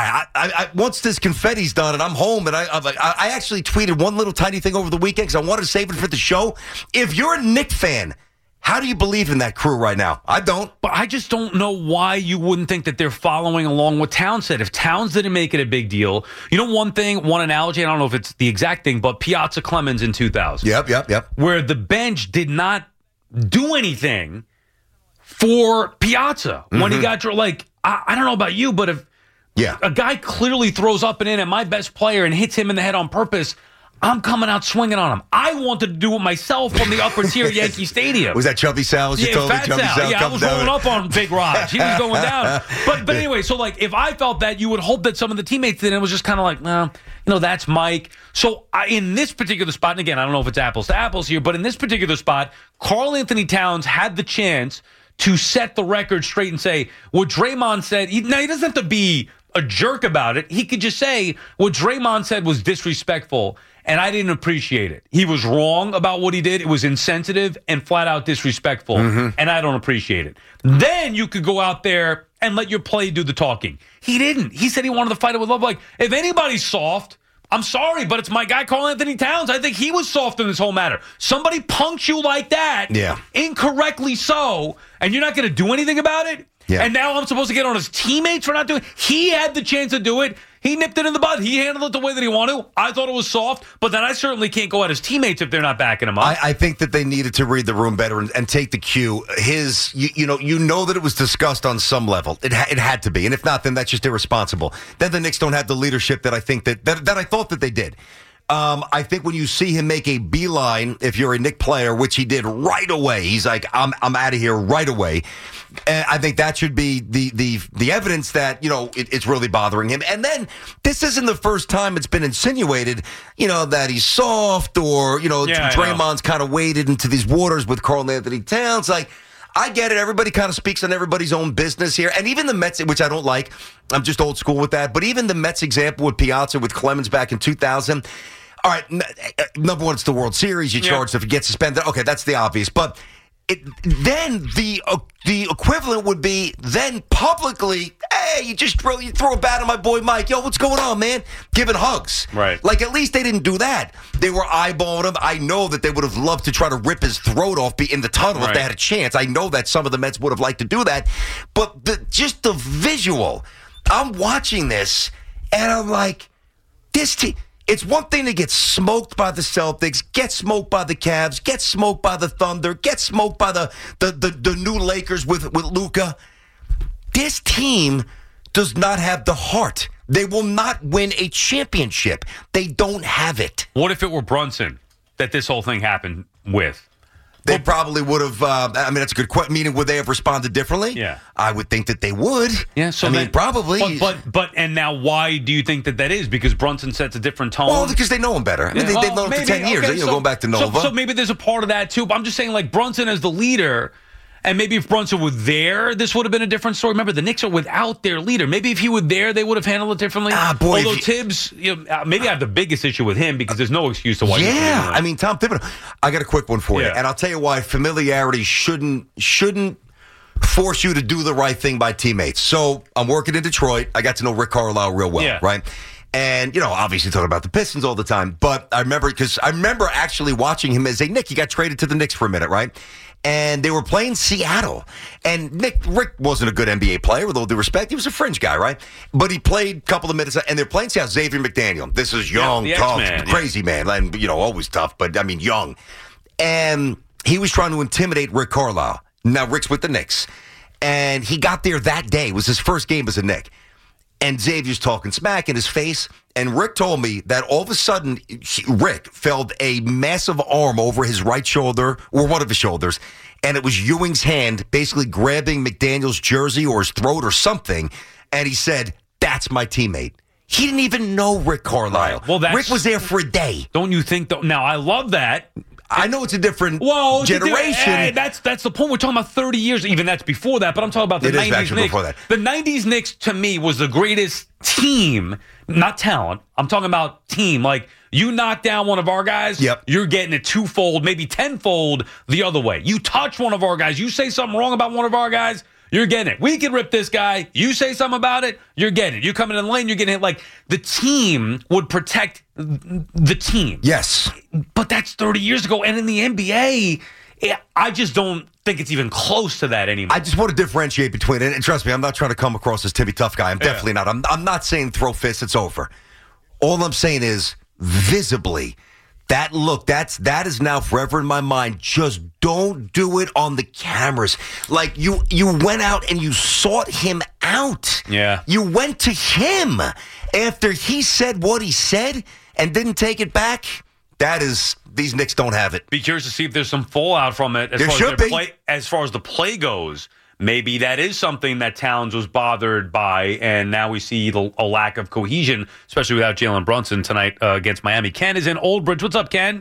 I once this confetti's done and I'm home, and I actually tweeted one little tiny thing over the weekend because I wanted to save it for the show. If you're a Knicks fan, how do you believe in that crew right now? I don't. But I just don't know why you wouldn't think that they're following along what Towns said. If Towns didn't make it a big deal, one analogy, I don't know if it's the exact thing, but Piazza Clemens in 2000. Yep. Where the bench did not do anything for Piazza when he got, I don't know about you, but if a guy clearly throws up and in at my best player and hits him in the head on purpose, I'm coming out swinging on him. I wanted to do it myself from the upper tier Yankee Stadium. Was that Chubby Sal? Fat Sal. Yeah, I was rolling up on Big Raj. He was going down. But anyway, so if I felt that, you would hope that some of the teammates did, and it was just kind of like, well, that's Mike. So in this particular spot, and again, I don't know if it's apples to apples here, but in this particular spot, Karl Anthony Towns had the chance to set the record straight and say what Draymond said. Now, he doesn't have to be a jerk about it. He could just say what Draymond said was disrespectful, and I didn't appreciate it. He was wrong about what he did. It was insensitive and flat out disrespectful, and I don't appreciate it. Then you could go out there and let your play do the talking. He didn't. He said he wanted to fight it with love. Like, if anybody's soft, I'm sorry, but it's my guy Karl Anthony Towns. I think he was soft in this whole matter. Somebody punks you like that, incorrectly so, and you're not going to do anything about it? Yeah. And now I'm supposed to get on his teammates for not doing it? He had the chance to do it. He nipped it in the bud. He handled it the way that he wanted to. I thought it was soft, but then I certainly can't go at his teammates if they're not backing him up. I think that they needed to read the room better and take the cue. You know that it was discussed on some level. It had to be, and if not, then that's just irresponsible. Then the Knicks don't have the leadership that I think that I thought that they did. I think when you see him make a beeline, if you're a Knick player, which he did right away, he's like, I'm out of here right away. And I think that should be the evidence that, it's really bothering him. And then this isn't the first time it's been insinuated, that he's soft or, Draymond's kind of waded into these waters with Karl Anthony Towns. Like, I get it. Everybody kind of speaks on everybody's own business here. And even the Mets, which I don't like, I'm just old school with that. But even the Mets example with Piazza, with Clemens back in 2000. All right, number one, it's the World Series. You charge if you get suspended. Okay, that's the obvious. But then the equivalent would be then publicly, hey, you throw a bat at my boy Mike. Yo, what's going on, man? Giving hugs. Right. Like, at least they didn't do that. They were eyeballing him. I know that they would have loved to try to rip his throat off in the tunnel if they had a chance. I know that some of the Mets would have liked to do that. But just the visual, I'm watching this, and I'm like, this team... It's one thing to get smoked by the Celtics, get smoked by the Cavs, get smoked by the Thunder, get smoked by the new Lakers with Luka. This team does not have the heart. They will not win a championship. They don't have it. What if it were Brunson that this whole thing happened with? They probably would have, that's a good question. Meaning, would they have responded differently? Yeah. I would think that they would. Yeah, so probably. But and now why do you think that is? Because Brunson sets a different tone? Well, because they know him better. I mean, they've known him for 10 years. Okay, going back to Nova. So maybe there's a part of that, too. But I'm just saying, like, Brunson as the leader, and maybe if Brunson were there, this would have been a different story. Remember, the Knicks are without their leader. Maybe if he were there, they would have handled it differently. Although Tibbs, maybe I have the biggest issue with him because there's no excuse to why. Yeah, I mean, Tom Thibodeau. I got a quick one for you, and I'll tell you why familiarity shouldn't force you to do the right thing by teammates. So I'm working in Detroit. I got to know Rick Carlisle real well, right? And, obviously talking about the Pistons all the time. But I remember actually watching him as a Knick. He got traded to the Knicks for a minute, right? And they were playing Seattle. And Rick wasn't a good NBA player, with all due respect. He was a fringe guy, right? But he played a couple of minutes, and they're playing Seattle. Xavier McDaniel. This is young, tough, crazy man. And, always tough, but, young. And he was trying to intimidate Rick Carlisle. Now, Rick's with the Knicks. And he got there that day. It was his first game as a Knick. And Xavier's talking smack in his face. And Rick told me that all of a sudden, Rick felt a massive arm over his right shoulder, or one of his shoulders, and it was Ewing's hand basically grabbing McDaniel's jersey or his throat or something. And he said, "That's my teammate." He didn't even know Rick Carlisle. Well, Rick was there for a day. Don't you think? Now, I love that. I know it's a different generation. That's the point. We're talking about 30 years. Even that's before that. But I'm talking about the 90s Knicks. Before that. The 90s Knicks, to me, was the greatest team. Not talent. I'm talking about team. Like, you knock down one of our guys, you're getting it twofold, maybe tenfold the other way. You touch one of our guys. You say something wrong about one of our guys, you're getting it. We can rip this guy. You say something about it, you're getting it. You come in the lane, you're getting it. Like, the team would protect the team. Yes. But that's 30 years ago. And in the NBA, I just don't think it's even close to that anymore. I just want to differentiate between it. And trust me, I'm not trying to come across as Timmy Tough Guy. I'm definitely not. I'm not saying throw fists, it's over. All I'm saying is, visibly, that look, that is now forever in my mind. Just don't do it on the cameras. Like, you went out and you sought him out. Yeah. You went to him after he said what he said and didn't take it back. These Knicks don't have it. Be curious to see if there's some fallout from it. As far as the play goes. Maybe that is something that Towns was bothered by, and now we see a lack of cohesion, especially without Jalen Brunson tonight against Miami. Ken is in Old Bridge. What's up, Ken?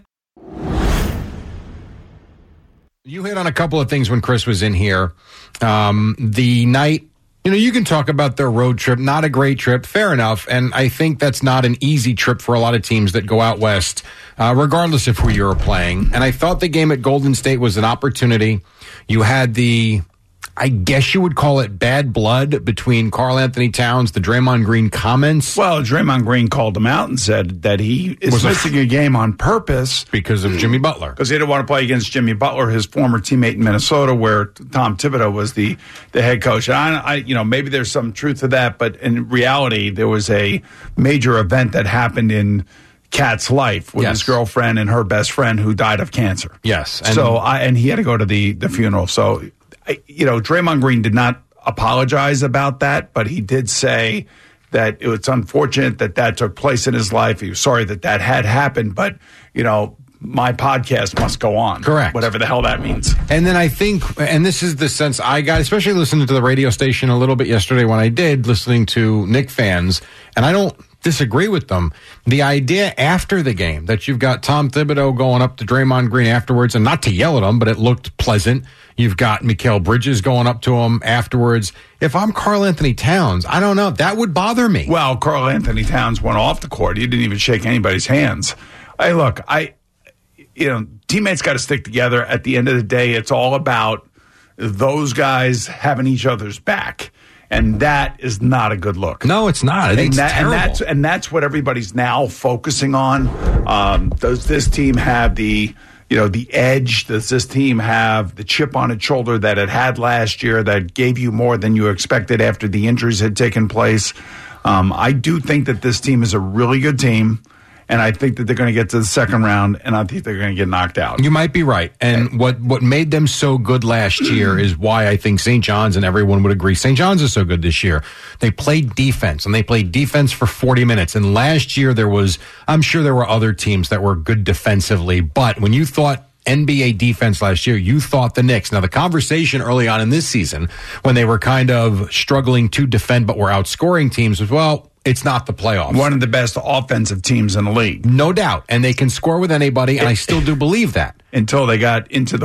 You hit on a couple of things when Chris was in here. The night, You can talk about their road trip, not a great trip, fair enough. And I think that's not an easy trip for a lot of teams that go out west, regardless of who you're playing. And I thought the game at Golden State was an opportunity. You had I guess you would call it bad blood between Karl Anthony Towns, the Draymond Green comments. Well, Draymond Green called him out and said that he is missing a game on purpose because of Jimmy Butler. Because he didn't want to play against Jimmy Butler, his former teammate in Minnesota, where Tom Thibodeau was the head coach. And maybe there's some truth to that, but in reality, there was a major event that happened in Cat's life with his girlfriend and her best friend who died of cancer. Yes. And he had to go to the funeral. So, Draymond Green did not apologize about that, but he did say that it was unfortunate that took place in his life. He was sorry that had happened, but, my podcast must go on. Correct. Whatever the hell that means. And then I think, and this is the sense I got, especially listening to the radio station a little bit yesterday when I did, listening to Knick fans, and I don't disagree with them. The idea after the game that you've got Tom Thibodeau going up to Draymond Green afterwards, and not to yell at him, but it looked pleasant. You've got Mikal Bridges going up to him afterwards. If I'm Karl Anthony Towns, I don't know. That would bother me. Well, Karl Anthony Towns went off the court. He didn't even shake anybody's hands. Teammates got to stick together. At the end of the day, it's all about those guys having each other's back. And that is not a good look. No, it's not. I think it's terrible. And that's what everybody's now focusing on. Does this team have the edge? Does this team have the chip on its shoulder that it had last year that gave you more than you expected after the injuries had taken place? I do think that this team is a really good team. And I think that they're going to get to the second round, and I think they're going to get knocked out. You might be right. And what made them so good last year is why I think St. John's, and everyone would agree, St. John's is so good this year. They played defense, and they played defense for 40 minutes. And last year I'm sure there were other teams that were good defensively, but when you thought NBA defense last year, you thought the Knicks. Now, the conversation early on in this season, when they were kind of struggling to defend but were outscoring teams, was, well, it's not the playoffs. One of the best offensive teams in the league. No doubt. And they can score with anybody, and I still do believe that. Until they got into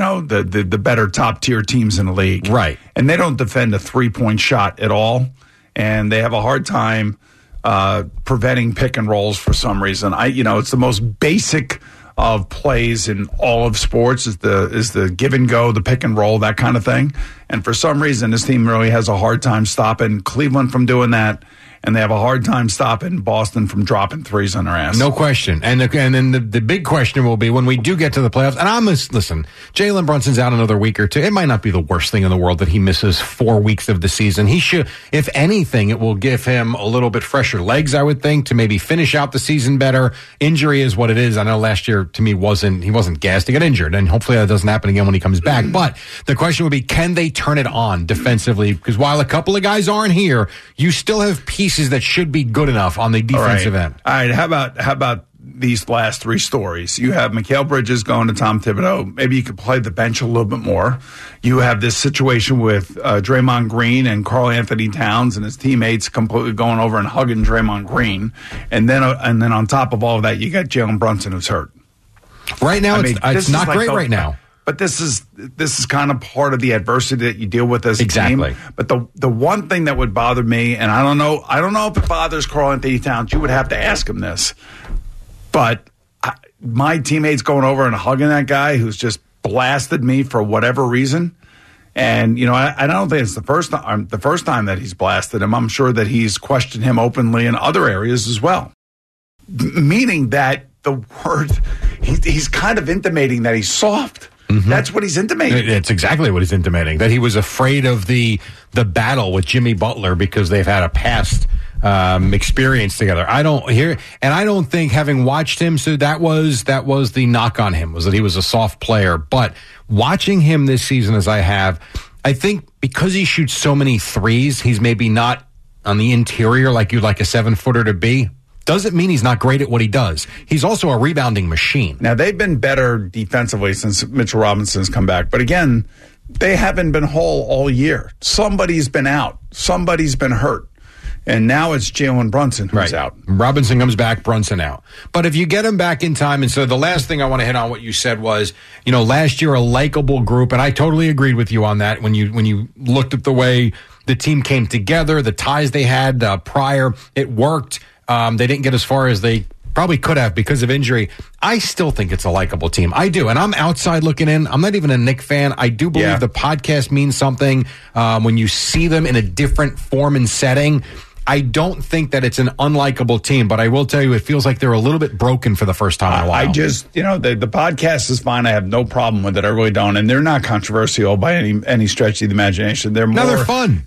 the better top-tier teams in the league. Right. And they don't defend a three-point shot at all, and they have a hard time preventing pick and rolls for some reason. It's the most basic of plays in all of sports is the give and go, the pick and roll, that kind of thing. And for some reason, this team really has a hard time stopping Cleveland from doing that. And they have a hard time stopping Boston from dropping threes on their ass. No question. And then the big question will be when we do get to the playoffs. And listen, Jalen Brunson's out another week or two. It might not be the worst thing in the world that he misses 4 weeks of the season. He should, if anything, it will give him a little bit fresher legs, I would think, to maybe finish out the season better. Injury is what it is. I know last year to me he wasn't gassed. He got injured, and hopefully that doesn't happen again when he comes back. But the question would be, can they turn it on defensively? Because while a couple of guys aren't here, you still have pieces that should be good enough on the defensive end. All right. How about these last three stories? You have Mikal Bridges going to Tom Thibodeau. Maybe you could play the bench a little bit more. You have this situation with Draymond Green and Karl Anthony Towns and his teammates completely going over and hugging Draymond Green. And then on top of all of that, you got Jalen Brunson who's hurt. Right now, it's not great right now. But this is kind of part of the adversity that you deal with as a team. But the one thing that would bother me, and I don't know if it bothers Karl Anthony Towns. You would have to ask him this. But my teammates going over and hugging that guy who's just blasted me for whatever reason. And I don't think it's the first time that he's blasted him. I'm sure that he's questioned him openly in other areas as well. Meaning that the word he's kind of intimating that he's soft. Mm-hmm. That's what he's intimating. It's exactly what he's intimating, that he was afraid of the battle with Jimmy Butler because they've had a past experience together. I don't think, having watched him, so that was the knock on him, was that he was a soft player. But watching him this season as I have, I think because he shoots so many threes, he's maybe not on the interior like you'd like a 7-footer to be. Doesn't mean he's not great at what he does. He's also a rebounding machine. Now, they've been better defensively since Mitchell Robinson's come back. But again, they haven't been whole all year. Somebody's been out. Somebody's been hurt. And now it's Jalen Brunson who's out. Robinson comes back, Brunson out. But if you get him back in time, and so the last thing I want to hit on what you said was, last year a likable group, and I totally agreed with you on that when you looked at the way the team came together, the ties they had prior, it worked. They didn't get as far as they probably could have because of injury. I still think it's a likable team. I do. And I'm outside looking in. I'm not even a Knick fan. I do believe the podcast means something when you see them in a different form and setting. I don't think that it's an unlikable team, but I will tell you it feels like they're a little bit broken for the first time in a while. I just, the podcast is fine. I have no problem with it. I really don't. And they're not controversial by any stretch of the imagination. They're fun.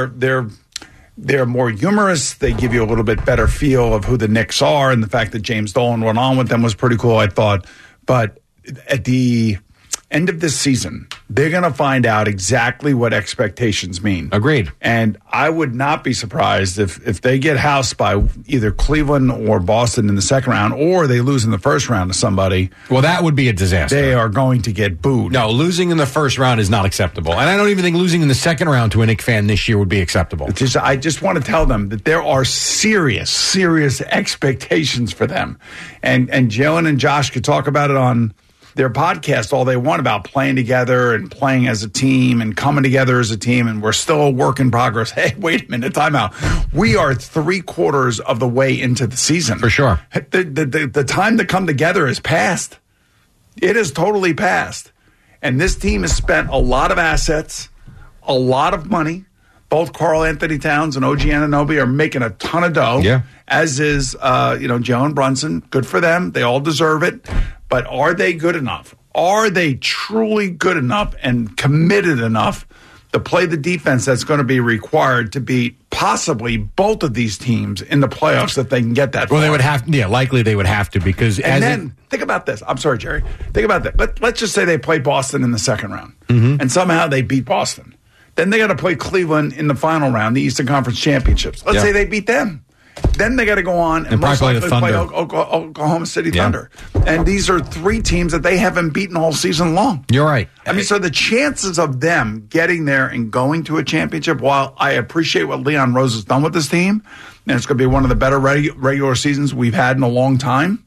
They're more humorous. They give you a little bit better feel of who the Knicks are, and the fact that James Dolan went on with them was pretty cool, I thought. But at the end of this season, they're going to find out exactly what expectations mean. Agreed. And I would not be surprised if they get housed by either Cleveland or Boston in the second round, or they lose in the first round to somebody. Well, that would be a disaster. They are going to get booed. No, losing in the first round is not acceptable. And I don't even think losing in the second round to a Knicks fan this year would be acceptable. I just want to tell them that there are serious expectations for them. And Jalen and Josh could talk about it on their podcast all they want about playing together and playing as a team and coming together as a team, and we're still a work in progress. Hey, wait a minute, time out. We are 3/4 of the way into the season. For sure. The time to come together is past. It is totally past. And this team has spent a lot of assets, a lot of money. Both Karl Anthony Towns and OG Anunoby are making a ton of dough, as is Jalen Brunson. Good for them. They all deserve it. But are they good enough? Are they truly good enough and committed enough to play the defense that's going to be required to beat possibly both of these teams in the playoffs if they can get that far? Well, they would have, likely they would have to because. And then think about this. I'm sorry, Jerry. Think about that. Let's just say they play Boston in the second round, and somehow they beat Boston. Then they got to play Cleveland in the final round, the Eastern Conference Championships. Let's say they beat them. Then they got to go on and most likely play Oklahoma City Thunder. And these are three teams that they haven't beaten all season long. You're right. I mean, so the chances of them getting there and going to a championship, while I appreciate what Leon Rose has done with this team, and it's going to be one of the better regular seasons we've had in a long time,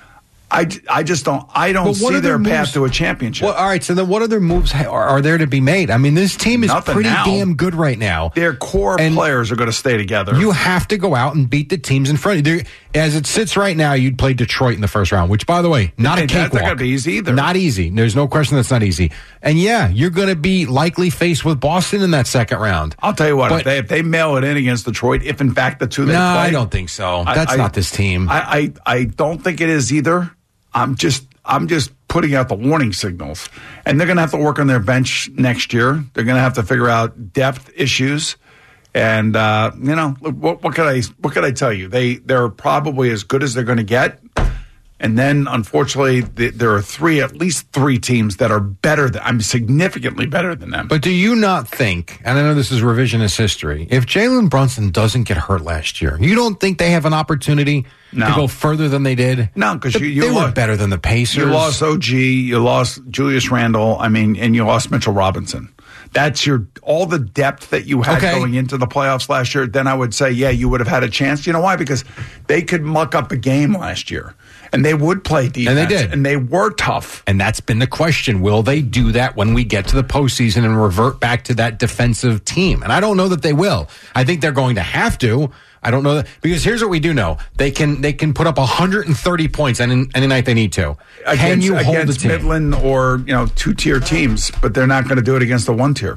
I just don't see their path to a championship. Well, all right, so then what other moves are there to be made? I mean, this team is pretty damn good right now. Their core players are going to stay together. You have to go out and beat the teams in front of you. As it sits right now, you'd play Detroit in the first round, which, by the way, not a cakewalk. That's not going to be easy either. Not easy. There's no question that's not easy. And you're going to be likely faced with Boston in that second round. I'll tell you what, if they mail it in against Detroit, if in fact the two they play. No, I don't think so. That's not this team. I don't think it is either. I'm just putting out the warning signals, and they're going to have to work on their bench next year. They're going to have to figure out depth issues, and what could I tell you? They're probably as good as they're going to get, and then unfortunately there are at least three teams that are significantly better than them. But do you not think? And I know this is revisionist history. If Jalen Brunson doesn't get hurt last year, you don't think they have an opportunity to go further than they did? No, because they were better than the Pacers. You lost OG, you lost Julius Randle, and you lost Mitchell Robinson. That's all the depth that you had going into the playoffs last year. Then I would say, you would have had a chance. You know why? Because they could muck up a game last year, and they would play defense, and they did, and they were tough. And that's been the question: will they do that when we get to the postseason and revert back to that defensive team? And I don't know that they will. I think they're going to have to. I don't know that, because here's what we do know: they can put up 130 points any night they need to. Can you hold the team? Midland or 2-tier teams, but they're not going to do it against the 1-tier.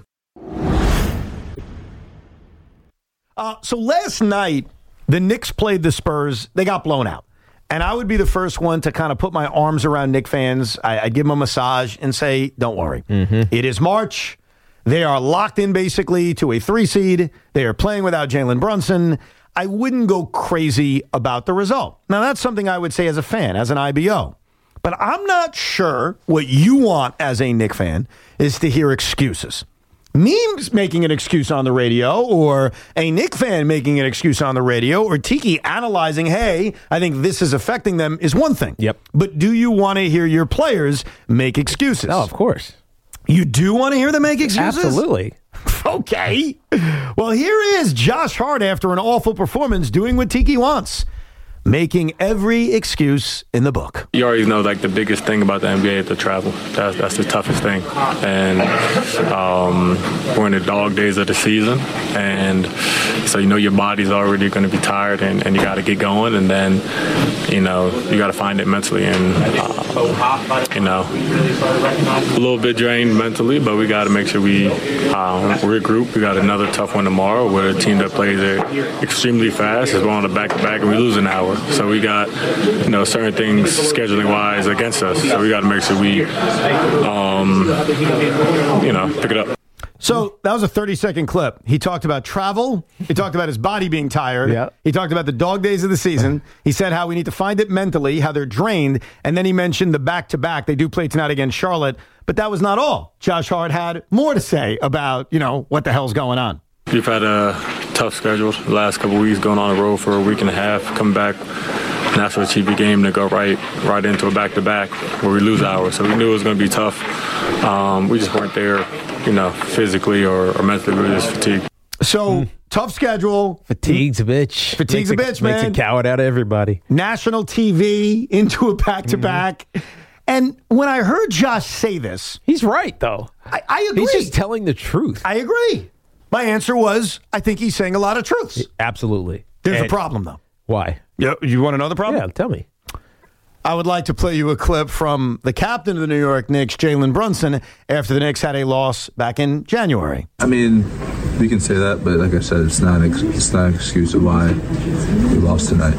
So last night, the Knicks played the Spurs. They got blown out. And I would be the first one to kind of put my arms around Knicks fans. I'd give them a massage and say, don't worry. It is March. They are locked in basically to a 3 seed. They are playing without Jalen Brunson. I wouldn't go crazy about the result. Now, that's something I would say as a fan, as an IBO. But I'm not sure what you want as a Knicks fan is to hear excuses. Me making an excuse on the radio, or a Knicks fan making an excuse on the radio, or Tiki analyzing, hey, I think this is affecting them, is one thing. Yep. But do you want to hear your players make excuses? Oh, of course. You do want to hear them make excuses? Absolutely. Okay. Well, here is Josh Hart after an awful performance doing what Tiki wants. making every excuse in the book. You already know, like, the biggest thing about the NBA is the travel. That's the toughest thing. And we're in the dog days of the season. And so, your body's already going to be tired and you got to get going. And then, you got to find it mentally. And, a little bit drained mentally, but we got to make sure we regroup. We got another tough one tomorrow with a team that plays extremely fast. We're on the back-to-back and we lose an hour. So we got, certain things scheduling-wise against us. So we got to make sure we, pick it up. So that was a 30-second clip. He talked about travel. He talked about his body being tired. Yeah. He talked about the dog days of the season. He said how we need to find it mentally, how they're drained. And then he mentioned the back-to-back. They do play tonight against Charlotte. But that was not all. Josh Hart had more to say about, what the hell's going on. We've had a tough schedule the last couple of weeks, going on the road for a week and a half, coming back, National TV game to go right into a back-to-back where we lose hours. So we knew it was going to be tough. We just weren't there, physically or mentally. We were just fatigued. So, tough schedule. Fatigue's a bitch. Fatigue's a bitch, man. Makes a coward out of everybody. National TV into a back-to-back. And when I heard Josh say this... He's right, though. I agree. He's just telling the truth. I agree. My answer was, I think he's saying a lot of truths. Absolutely. There's a problem, though. Why? You want to know the problem? Yeah, tell me. I would like to play you a clip from the captain of the New York Knicks, Jalen Brunson, after the Knicks had a loss back in January. I mean, we can say that, but like I said, it's not an excuse of why we lost tonight.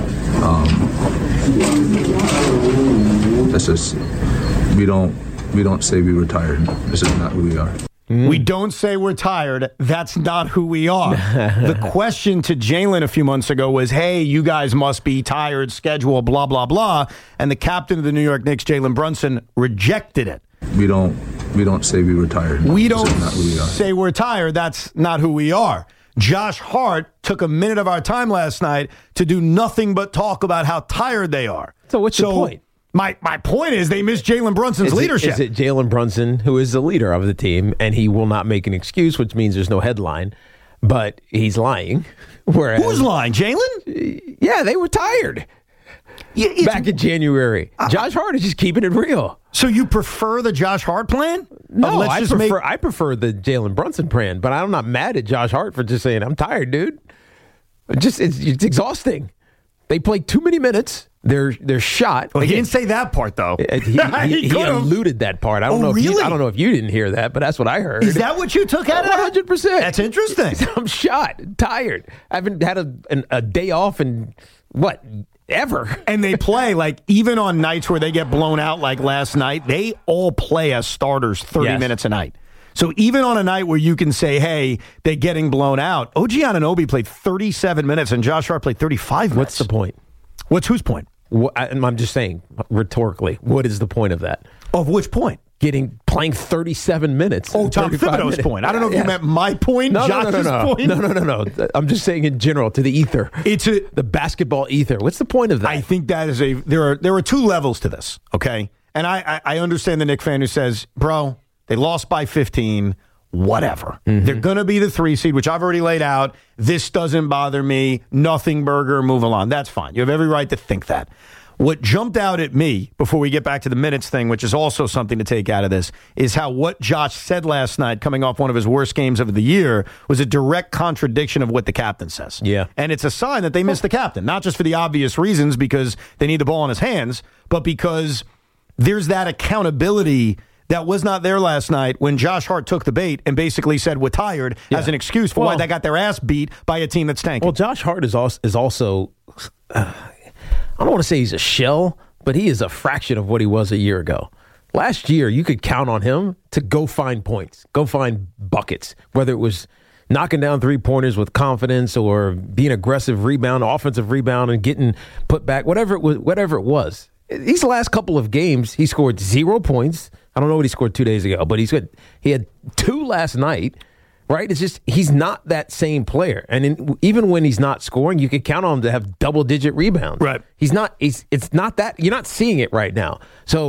That's just we don't say we were tired. This is not who we are. We don't say we're tired. That's not who we are. The question to Jalen a few months ago was, hey, you guys must be tired, schedule, blah, blah, blah. And the captain of the New York Knicks, Jalen Brunson, rejected it. We don't say we were tired. We don't say we're tired. That's not who we are. Josh Hart took a minute of our time last night to do nothing but talk about how tired they are. So what's your point? My point is they miss Jalen Brunson's leadership. Is it Jalen Brunson who is the leader of the team, and he will not make an excuse, which means there's no headline, but he's lying. Whereas, who's lying, Jalen? Yeah, they were tired back in January. Josh Hart is just keeping it real. So you prefer the Josh Hart plan? No, I prefer the Jalen Brunson plan, but I'm not mad at Josh Hart for just saying, I'm tired, dude. It's exhausting. They play too many minutes. They're shot. Well, he didn't say that part though. He alluded that part. I don't know. Really? I don't know if you didn't hear that, but that's what I heard. Is that what you took out of that? 100%. That's interesting. I'm shot, tired. I haven't had a day off in ever. And they play even on nights where they get blown out like last night. They all play as starters 30 minutes a night. So even on a night where you can say, hey, they're getting blown out, OG Anunoby played 37 minutes and Josh Hart played 35 minutes. What's the point? Whose point? I'm just saying, rhetorically, what is the point of that? Of which point? Playing 37 minutes. Oh, Tom Thibodeau's point. I don't know if you meant my point, Josh's point. No. I'm just saying in general, to the ether. The basketball ether. What's the point of that? I think that is there are two levels to this, okay? And I understand the Knicks fan who says, bro, they lost by 15, whatever. Mm-hmm. They're going to be the 3 seed, which I've already laid out. This doesn't bother me. Nothing burger, move along. That's fine. You have every right to think that. What jumped out at me before we get back to the minutes thing, which is also something to take out of this, is how what Josh said last night, coming off one of his worst games of the year, was a direct contradiction of what the captain says. Yeah. And it's a sign that they missed the captain, not just for the obvious reasons because they need the ball in his hands, but because there's that accountability that was not there last night when Josh Hart took the bait and basically said we're tired as an excuse for why they got their ass beat by a team that's tanking. Well, Josh Hart is also I don't want to say he's a shell, but he is a fraction of what he was a year ago. Last year, you could count on him to go find points, go find buckets, whether it was knocking down 3-pointers with confidence or being aggressive offensive rebound, and getting put back, whatever it was. These last couple of games, he scored 0 points. I don't know what he scored 2 days ago, but he had 2 last night, right? It's just he's not that same player. And even when he's not scoring, you can count on him to have double-digit rebounds. Right. It's not that. You're not seeing it right now. So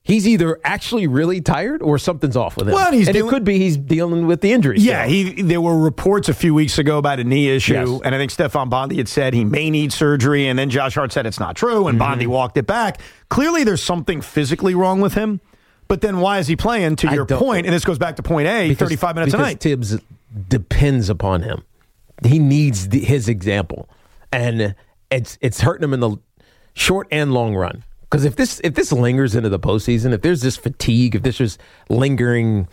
he's either actually really tired or something's off with him. Well, it could be he's dealing with the injuries. Yeah, there were reports a few weeks ago about a knee issue, Yes. and I think Stephon Bondi had said he may need surgery, and then Josh Hart said it's not true, and Bondi walked it back. Clearly, there's something physically wrong with him, but then why is he playing, to your point, and this goes back to point A, 35 minutes a night? Because Tibbs depends upon him. He needs his example, and it's hurting him in the short and long run. Because if this lingers into the postseason, if there's this fatigue, if this is lingering,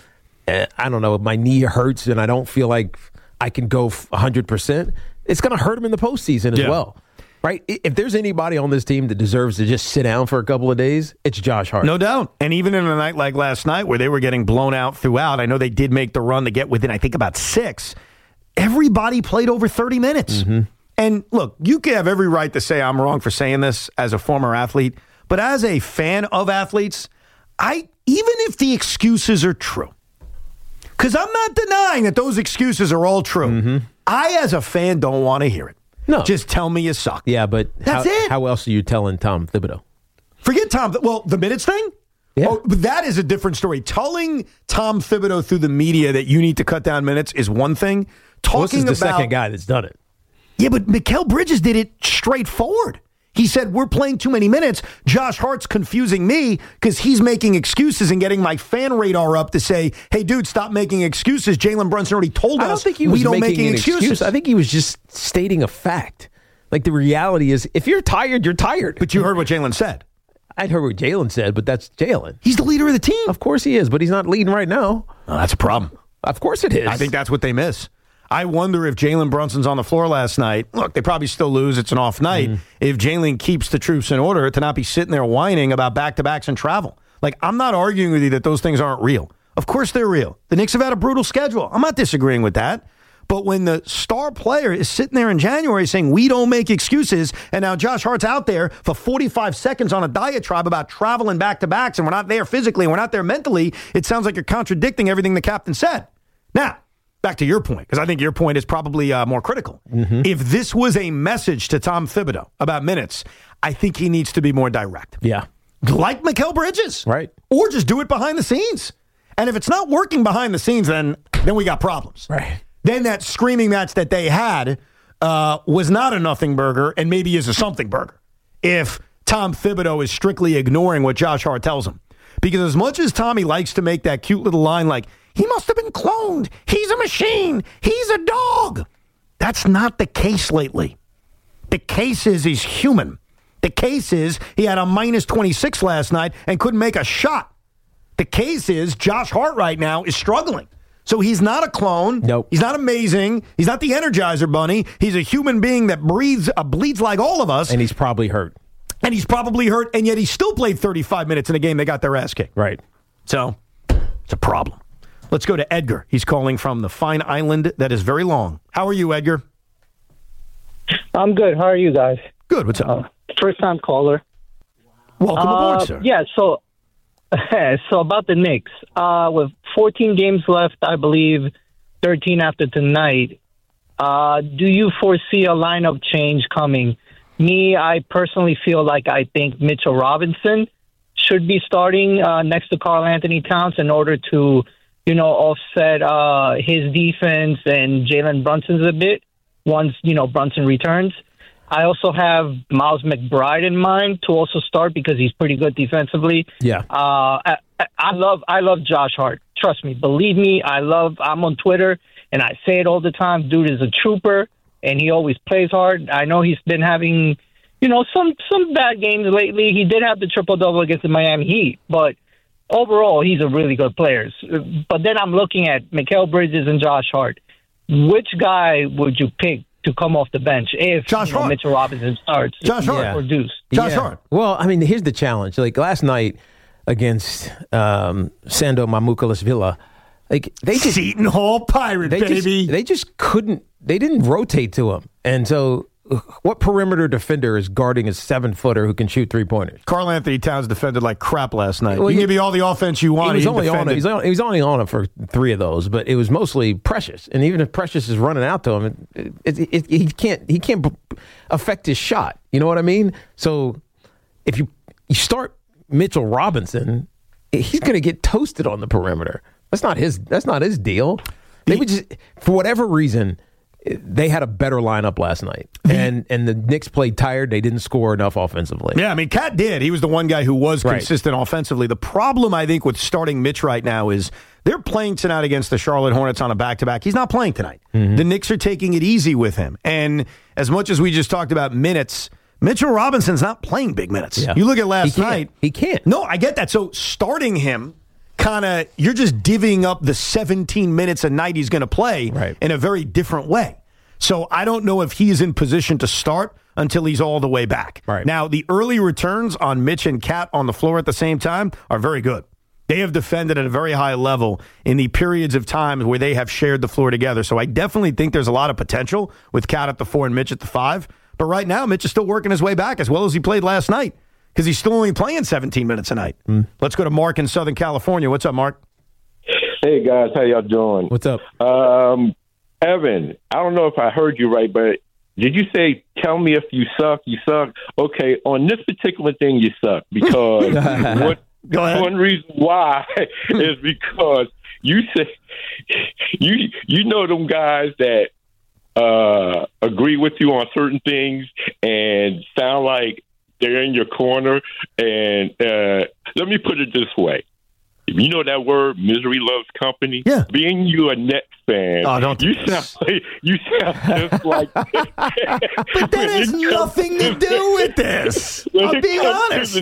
I don't know, my knee hurts and I don't feel like I can go 100%, it's going to hurt him in the postseason as well. Right? If there's anybody on this team that deserves to just sit down for a couple of days, it's Josh Hart. No doubt. And even in a night like last night where they were getting blown out throughout, I know they did make the run to get within, I think, about 6. Everybody played over 30 minutes. And look, you can have every right to say I'm wrong for saying this as a former athlete, but as a fan of athletes, even if the excuses are true, because I'm not denying that those excuses are all true, I, as a fan, don't want to hear it. No. Just tell me you suck. Yeah, but That's it. How else are you telling Tom Thibodeau? Forget Tom. Well, the minutes thing? Yeah. Oh, but that is a different story. Telling Tom Thibodeau through the media that you need to cut down minutes is one thing. This is the second guy that's done it. Yeah, but Mikal Bridges did it straightforward. He said, we're playing too many minutes. Josh Hart's confusing me because he's making excuses and getting my fan radar up to say, hey, dude, stop making excuses. Jalen Brunson already told us I don't think he was we don't making make an excuses. excuse. I think he was just stating a fact. Like, the reality is, if you're tired, you're tired. But you heard what Jalen said. I'd heard what Jalen said, but that's Jalen. He's the leader of the team. Of course he is, but he's not leading right now. Oh, that's a problem. Of course it is. I think that's what they miss. I wonder if Jalen Brunson's on the floor last night. Look, they probably still lose. It's an off night. If Jalen keeps the troops in order to not be sitting there whining about back-to-backs and travel. Like, I'm not arguing with you that those things aren't real. Of course they're real. The Knicks have had a brutal schedule. I'm not disagreeing with that. But when the star player is sitting there in January saying, we don't make excuses, and now Josh Hart's out there for 45 seconds on a diatribe about traveling back-to-backs, and we're not there physically and we're not there mentally, it sounds like you're contradicting everything the captain said. Now, back to your point, because I think your point is probably more critical. If this was a message to Tom Thibodeau about minutes, I think he needs to be more direct. Yeah. Like Mikal Bridges. Right. Or just do it behind the scenes. And if it's not working behind the scenes, then we got problems. Right. Then that screaming match that they had was not a nothing burger and maybe is a something burger if Tom Thibodeau is strictly ignoring what Josh Hart tells him. Because as much as Tommy likes to make that cute little line like, he must have been cloned, he's a machine, he's a dog, that's not the case lately. The case is he's human. The case is he had a minus 26 last night and couldn't make a shot. The case is Josh Hart right now is struggling. So he's not a clone. Nope. He's not amazing. He's not the Energizer Bunny. He's a human being that bleeds like all of us. And he's probably hurt. And yet he still played 35 minutes in a game they got their ass kicked. Right. So it's a problem. Let's go to Edgar. He's calling from the fine island that is very long. How are you, Edgar? I'm good. How are you guys? Good. What's up? First-time caller. Welcome aboard, sir. Yeah, so about the Knicks. With 14 games left, I believe 13 after tonight, do you foresee a lineup change coming? Me, I personally feel like I think Mitchell Robinson should be starting next to Karl Anthony Towns in order to, offset his defense and Jalen Brunson's a bit once, Brunson returns. I also have Miles McBride in mind to also start because he's pretty good defensively. Yeah. I love Josh Hart. Trust me. Believe me, I'm on Twitter, and I say it all the time. Dude is a trooper, and he always plays hard. I know he's been having, some bad games lately. He did have the triple-double against the Miami Heat, but overall, he's a really good player. But then I'm looking at Mikal Bridges and Josh Hart. Which guy would you pick to come off the bench if Mitchell Robinson starts? Josh Hart. Or Deuce. Josh Hart. Well, I mean, here's the challenge. Like last night against Sando Mamukalas Villa, like they just Seton Hall Pirate, baby. They just couldn't. They didn't rotate to him, and so what perimeter defender is guarding a 7-footer who can shoot 3-pointers? Karl Anthony Towns defended like crap last night. Well, he can give you all the offense you want. He was only on him for 3 of those, but it was mostly Precious. And even if Precious is running out to him, he can't affect his shot. You know what I mean? So if you start Mitchell Robinson, he's going to get toasted on the perimeter. That's not his deal. They would just, for whatever reason, they had a better lineup last night, and the Knicks played tired. They didn't score enough offensively. Yeah, I mean, Cat did. He was the one guy who was consistent offensively. The problem, I think, with starting Mitch right now is they're playing tonight against the Charlotte Hornets on a back-to-back. He's not playing tonight. Mm-hmm. The Knicks are taking it easy with him. And as much as we just talked about minutes, Mitchell Robinson's not playing big minutes. Yeah. You look at last night. He can't. No, I get that. So starting him, you're just divvying up the 17 minutes a night he's going to play in a very different way. So I don't know if he's in position to start until he's all the way back. Right. Now, the early returns on Mitch and Cat on the floor at the same time are very good. They have defended at a very high level in the periods of time where they have shared the floor together. So I definitely think there's a lot of potential with Cat at the 4 and Mitch at the 5. But right now, Mitch is still working his way back as well as he played last night because he's still only playing 17 minutes a night. Let's go to Mark in Southern California. What's up, Mark? Hey, guys. How y'all doing? What's up? Evan, I don't know if I heard you right, but did you say, tell me if you suck, you suck? Okay, on this particular thing, you suck because one reason why is because you say you know them guys that agree with you on certain things and sound like they're in your corner. And let me put it this way. You know that word, misery loves company? Yeah. Being you a Nets fan, you sound just like But that has nothing to do with this. I'm being honest.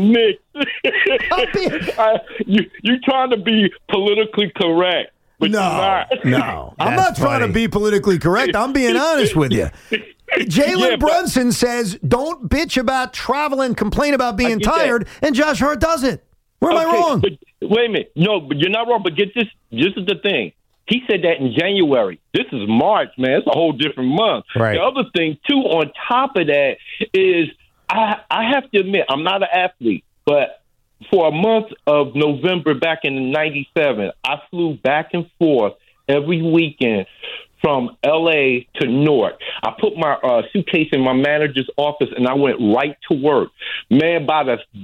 You're trying to be politically correct. But No. I'm not trying to be politically correct. I'm being honest with you. Jalen Brunson says, don't bitch about travel and complain about being tired, and Josh Hart does it. Where am I wrong? But wait a minute. No, but you're not wrong. But get this. This is the thing. He said that in January. This is March, man. It's a whole different month. Right. The other thing, too, on top of that is I have to admit, I'm not an athlete, but for a month of November back in '97, I flew back and forth every weekend from L.A. to Newark. I put my suitcase in my manager's office, and I went right to work. Man, by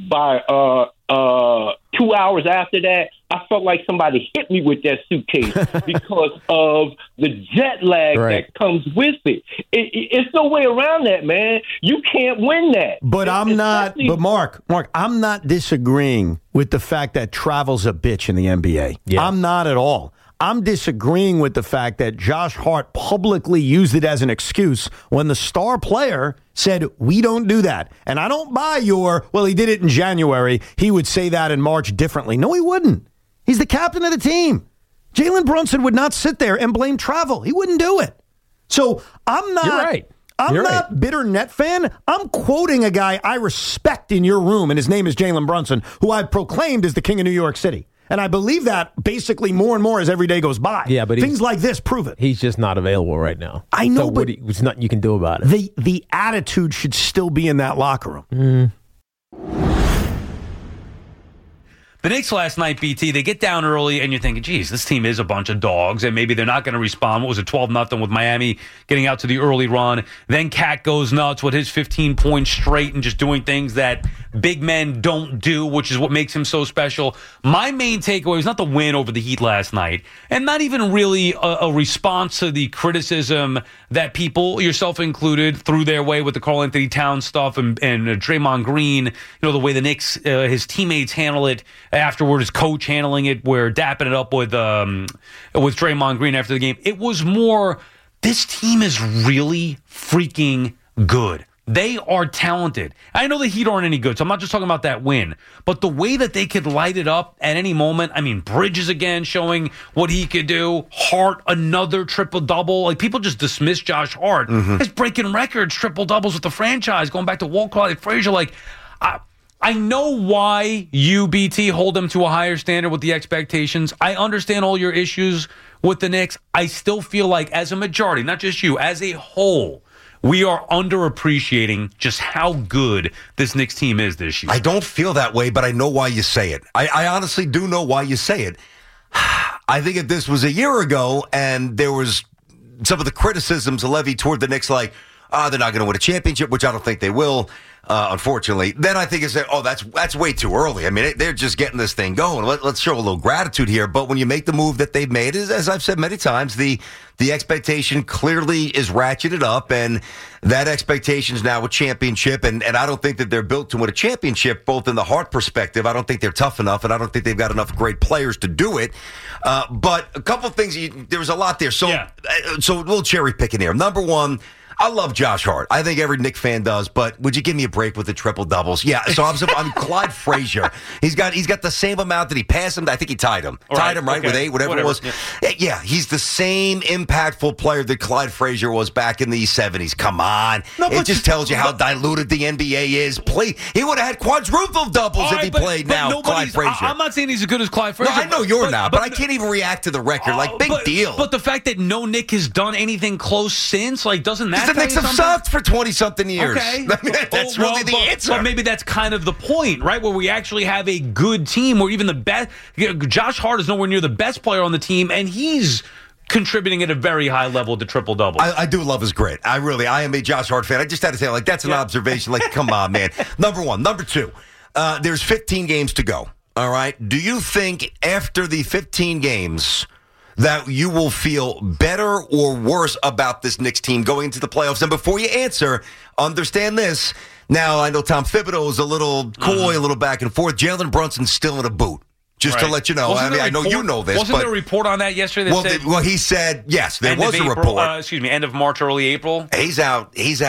2 hours after that, I felt like somebody hit me with that suitcase because of the jet lag that comes with it. It's no way around that, man. You can't win that. But Mark, I'm not disagreeing with the fact that travel's a bitch in the NBA. Yeah. I'm not at all. I'm disagreeing with the fact that Josh Hart publicly used it as an excuse when the star player said, we don't do that. And I don't buy he did it in January. He would say that in March differently. No, he wouldn't. He's the captain of the team. Jalen Brunson would not sit there and blame travel. He wouldn't do it. So I'm not. You're right. I'm not bitter Net fan. I'm quoting a guy I respect in your room, and his name is Jalen Brunson, who I've proclaimed as the king of New York City. And I believe that basically more and more as every day goes by. Yeah, but things like this prove it. He's just not available right now. I know, but there's nothing you can do about it. The attitude should still be in that locker room. The Knicks last night, BT, they get down early, and you're thinking, geez, this team is a bunch of dogs, and maybe they're not going to respond. What was it, 12-0 with Miami getting out to the early run? Then Cat goes nuts with his 15 points straight and just doing things that big men don't do, which is what makes him so special. My main takeaway was not the win over the Heat last night, and not even really a response to the criticism that people, yourself included, threw their way with the Karl Anthony Towns stuff and Draymond Green, the way the Knicks, his teammates handle it afterward, his coach handling it, where dapping it up with Draymond Green after the game. It was more, this team is really freaking good. They are talented. I know the Heat aren't any good, so I'm not just talking about that win. But the way that they could light it up at any moment, I mean, Bridges again showing what he could do. Hart, another triple-double. Like, people just dismiss Josh Hart as breaking records, triple-doubles with the franchise, going back to Walt Clyde Frazier. Like, I know why you, BT, hold them to a higher standard with the expectations. I understand all your issues with the Knicks. I still feel like, as a majority, not just you, as a whole, we are underappreciating just how good this Knicks team is this year. I don't feel that way, but I know why you say it. I honestly do know why you say it. I think if this was a year ago and there was some of the criticisms levied toward the Knicks like, they're not going to win a championship, which I don't think they will, unfortunately, then I think it's that's way too early. I mean, they're just getting this thing going. Let's show a little gratitude here. But when you make the move that they've made, as I've said many times, the expectation clearly is ratcheted up, and that expectation is now a championship. And I don't think that they're built to win a championship, both in the heart perspective. I don't think they're tough enough, and I don't think they've got enough great players to do it. But a couple of things, there was a lot there. So a little cherry picking here. Number one, I love Josh Hart. I think every Knick fan does, but would you give me a break with the triple doubles? Yeah, so I'm Clyde Frazier. He's got the same amount that he passed him. I think he tied him. Tied him, right, with 8, whatever it was. Yeah, he's the same impactful player that Clyde Frazier was back in the 70s. Come on. It just tells you how diluted the NBA is. He would have had quadruple doubles if he played now, Clyde Frazier. I'm not saying he's as good as Clyde Frazier. No, I know you're not, but I can't even react to the record. Big deal. But the fact that no Knick has done anything close since, doesn't that the Knicks have sucked for 20-something years. Okay. I mean, that's really the answer. But maybe that's kind of the point, right? Where we actually have a good team, where even the best. Josh Hart is nowhere near the best player on the team, and he's contributing at a very high level to triple doubles. I do love his grit. I am a Josh Hart fan. I just had to say, that's an observation. Come on, man. Number one. Number two, there's 15 games to go. All right. Do you think after the 15 games that you will feel better or worse about this Knicks team going into the playoffs? And before you answer, understand this. Now, I know Tom Thibodeau is a little coy, a little back and forth. Jalen Brunson's still in a boot. Just to let you know. I know you know this. Wasn't there a report on that yesterday? That he said, yes, there was a report. End of March, early April. He's out.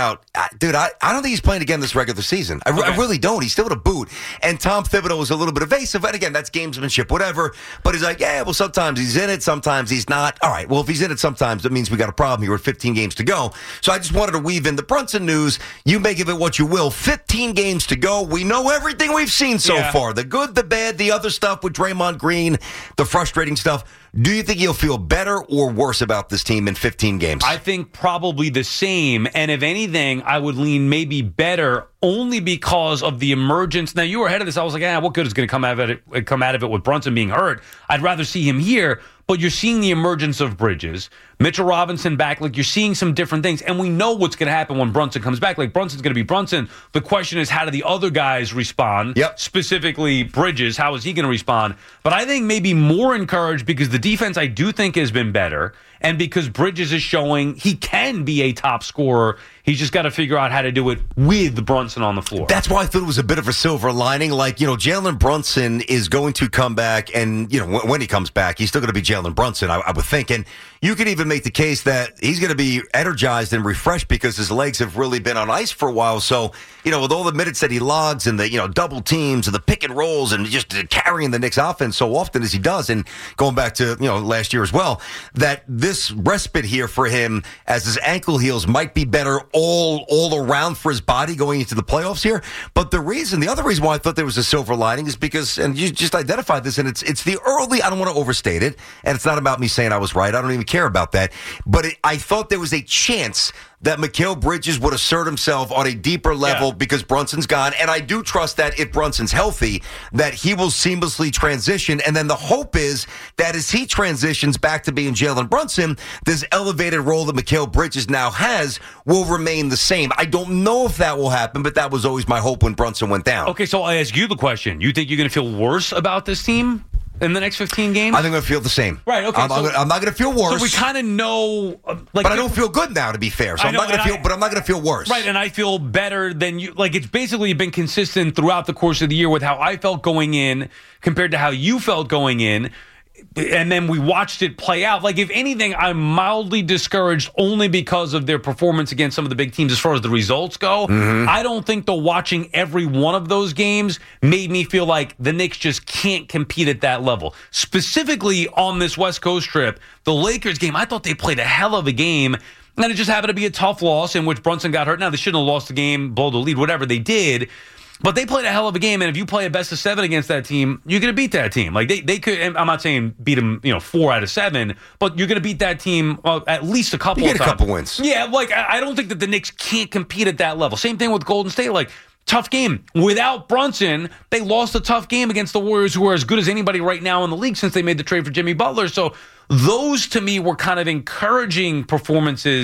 Dude, I don't think he's playing again this regular season. I really don't. He's still in a boot. And Tom Thibodeau was a little bit evasive. And again, that's gamesmanship, whatever. But he's like, yeah, well, sometimes he's in it, sometimes he's not. All right, well, if he's in it sometimes, that means we got a problem here with 15 games to go. So I just wanted to weave in the Brunson news. You make of it what you will. 15 games to go. We know everything we've seen so far. The good, the bad, the other stuff with Draymond Green, the frustrating stuff. Do you think you'll feel better or worse about this team in 15 games? I think probably the same. And if anything, I would lean maybe better only because of the emergence. Now, you were ahead of this. I was like, what good is going to come out of it with Brunson being hurt? I'd rather see him here. But you're seeing the emergence of Bridges, Mitchell Robinson back. You're seeing some different things. And we know what's going to happen when Brunson comes back. Brunson's going to be Brunson. The question is, how do the other guys respond? Specifically, Bridges, how is he going to respond? But I think maybe more encouraged because the defense I do think has been better. And because Bridges is showing he can be a top scorer, he's just got to figure out how to do it with Brunson on the floor. That's why I thought it was a bit of a silver lining. Jalen Brunson is going to come back, and, when he comes back, he's still going to be Jalen Brunson, I would think. And you could even make the case that he's going to be energized and refreshed because his legs have really been on ice for a while. So, with all the minutes that he logs and the, double teams and the pick and rolls and just carrying the Knicks offense so often as he does, and going back to, last year as well, that this respite here for him as his ankle heals might be better all around for his body going into the playoffs here. But the other reason why I thought there was a silver lining is because, and you just identified this, and it's the early, I don't want to overstate it, and it's not about me saying I was right. I don't even care about that. But I thought there was a chance that Mikal Bridges would assert himself on a deeper level because Brunson's gone. And I do trust that if Brunson's healthy, that he will seamlessly transition. And then the hope is that as he transitions back to being Jalen Brunson, this elevated role that Mikal Bridges now has will remain the same. I don't know if that will happen, but that was always my hope when Brunson went down. Okay, so I ask you the question. You think you're going to feel worse about this team in the next 15 games? I think I'm going to feel the same. Right, okay. I'm not going to feel worse. So we kind of know. But I don't feel good now, to be fair. So I'm not going to feel worse. Right, and I feel better than you. It's basically been consistent throughout the course of the year with how I felt going in compared to how you felt going in. And then we watched it play out. If anything, I'm mildly discouraged only because of their performance against some of the big teams as far as the results go. Mm-hmm. I don't think watching every one of those games made me feel like the Knicks just can't compete at that level. Specifically on this West Coast trip, the Lakers game, I thought they played a hell of a game. And it just happened to be a tough loss in which Brunson got hurt. Now, they shouldn't have lost the game, blow the lead, whatever they did. But they played a hell of a game, and if you play a best of 7 against that team, you're going to beat that team. They could. I'm not saying beat them, 4 out of 7, but you're going to beat that team at least a couple. You get of a times. couple wins. Yeah, I don't think that the Knicks can't compete at that level. Same thing with Golden State. Tough game. Without Brunson, they lost a tough game against the Warriors, who are as good as anybody right now in the league since they made the trade for Jimmy Butler. So those, to me, were kind of encouraging performances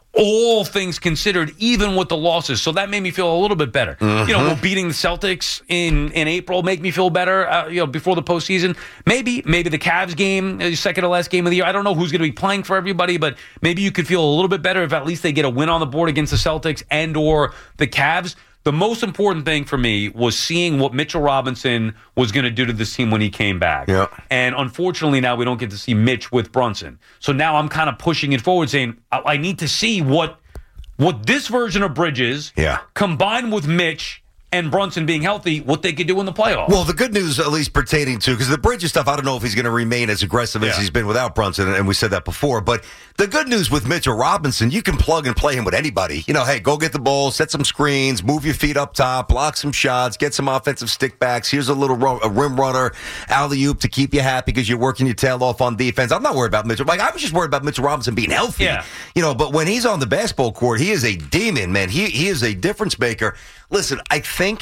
all things considered, even with the losses. So that made me feel a little bit better. Well, beating the Celtics in April made me feel better, before the postseason. Maybe the Cavs game, second to last game of the year. I don't know who's going to be playing for everybody, but maybe you could feel a little bit better if at least they get a win on the board against the Celtics and or the Cavs. The most important thing for me was seeing what Mitchell Robinson was going to do to this team when he came back. Yeah. And unfortunately, now we don't get to see Mitch with Brunson. So now I'm kind of pushing it forward, saying I need to see what this version of Bridges, combined with Mitch and Brunson being healthy, what they could do in the playoffs. Well, the good news, at least pertaining to, because the Bridges stuff, I don't know if he's going to remain as aggressive as he's been without Brunson, and we said that before, but the good news with Mitchell Robinson, you can plug and play him with anybody. Hey, go get the ball, set some screens, move your feet up top, block some shots, get some offensive stick backs. Here's a rim runner, alley-oop to keep you happy because you're working your tail off on defense. I'm not worried about Mitchell. I was just worried about Mitchell Robinson being healthy. Yeah. But when he's on the basketball court, he is a demon, man. He is a difference maker. Listen, I think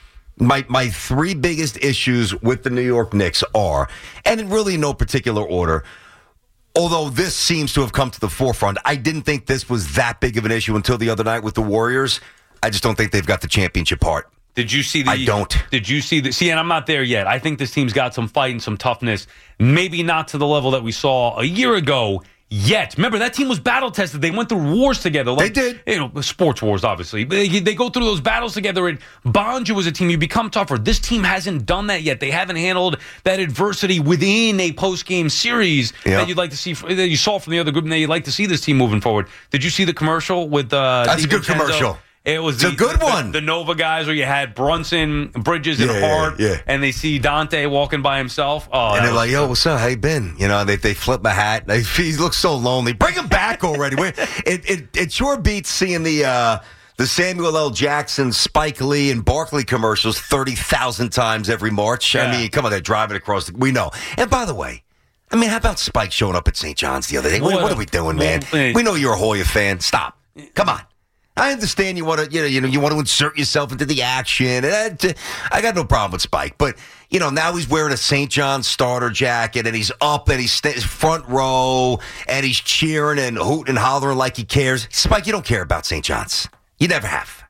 my three biggest issues with the New York Knicks are, and in really no particular order, although this seems to have come to the forefront, I didn't think this was that big of an issue until the other night with the Warriors. I just don't think they've got the championship heart. Did you see I don't. Did you see the? See, and I'm not there yet. I think this team's got some fight and some toughness. Maybe not to the level that we saw a year ago yet. Remember, that team was battle tested. They went through wars together. They did. Sports wars, obviously. They go through those battles together and bond you as a team. You become tougher. This team hasn't done that yet. They haven't handled that adversity within a post-game series that you'd like to see, that you saw from the other group, and that you'd like to see this team moving forward. Did you see the commercial with That's a good commercial. It's a good one. The Nova guys where you had Brunson, Bridges, and Hart, and they see Dante walking by himself. Oh, and they're like, "Yo, what's up? How you been?" They flip my hat. He looks so lonely. Bring him back already. It sure beats seeing the Samuel L. Jackson, Spike Lee, and Barkley commercials 30,000 times every March. Yeah. I mean, come on, they're driving across. We know. And by the way, how about Spike showing up at St. John's the other day? What are we doing, man? We know you're a Hoya fan. Stop. Come on. I understand you want to, you want to insert yourself into the action. And I got no problem with Spike, but now he's wearing a St. John's starter jacket, and he's up, and he's front row, and he's cheering and hooting and hollering like he cares. Spike, you don't care about St. John's. You never have.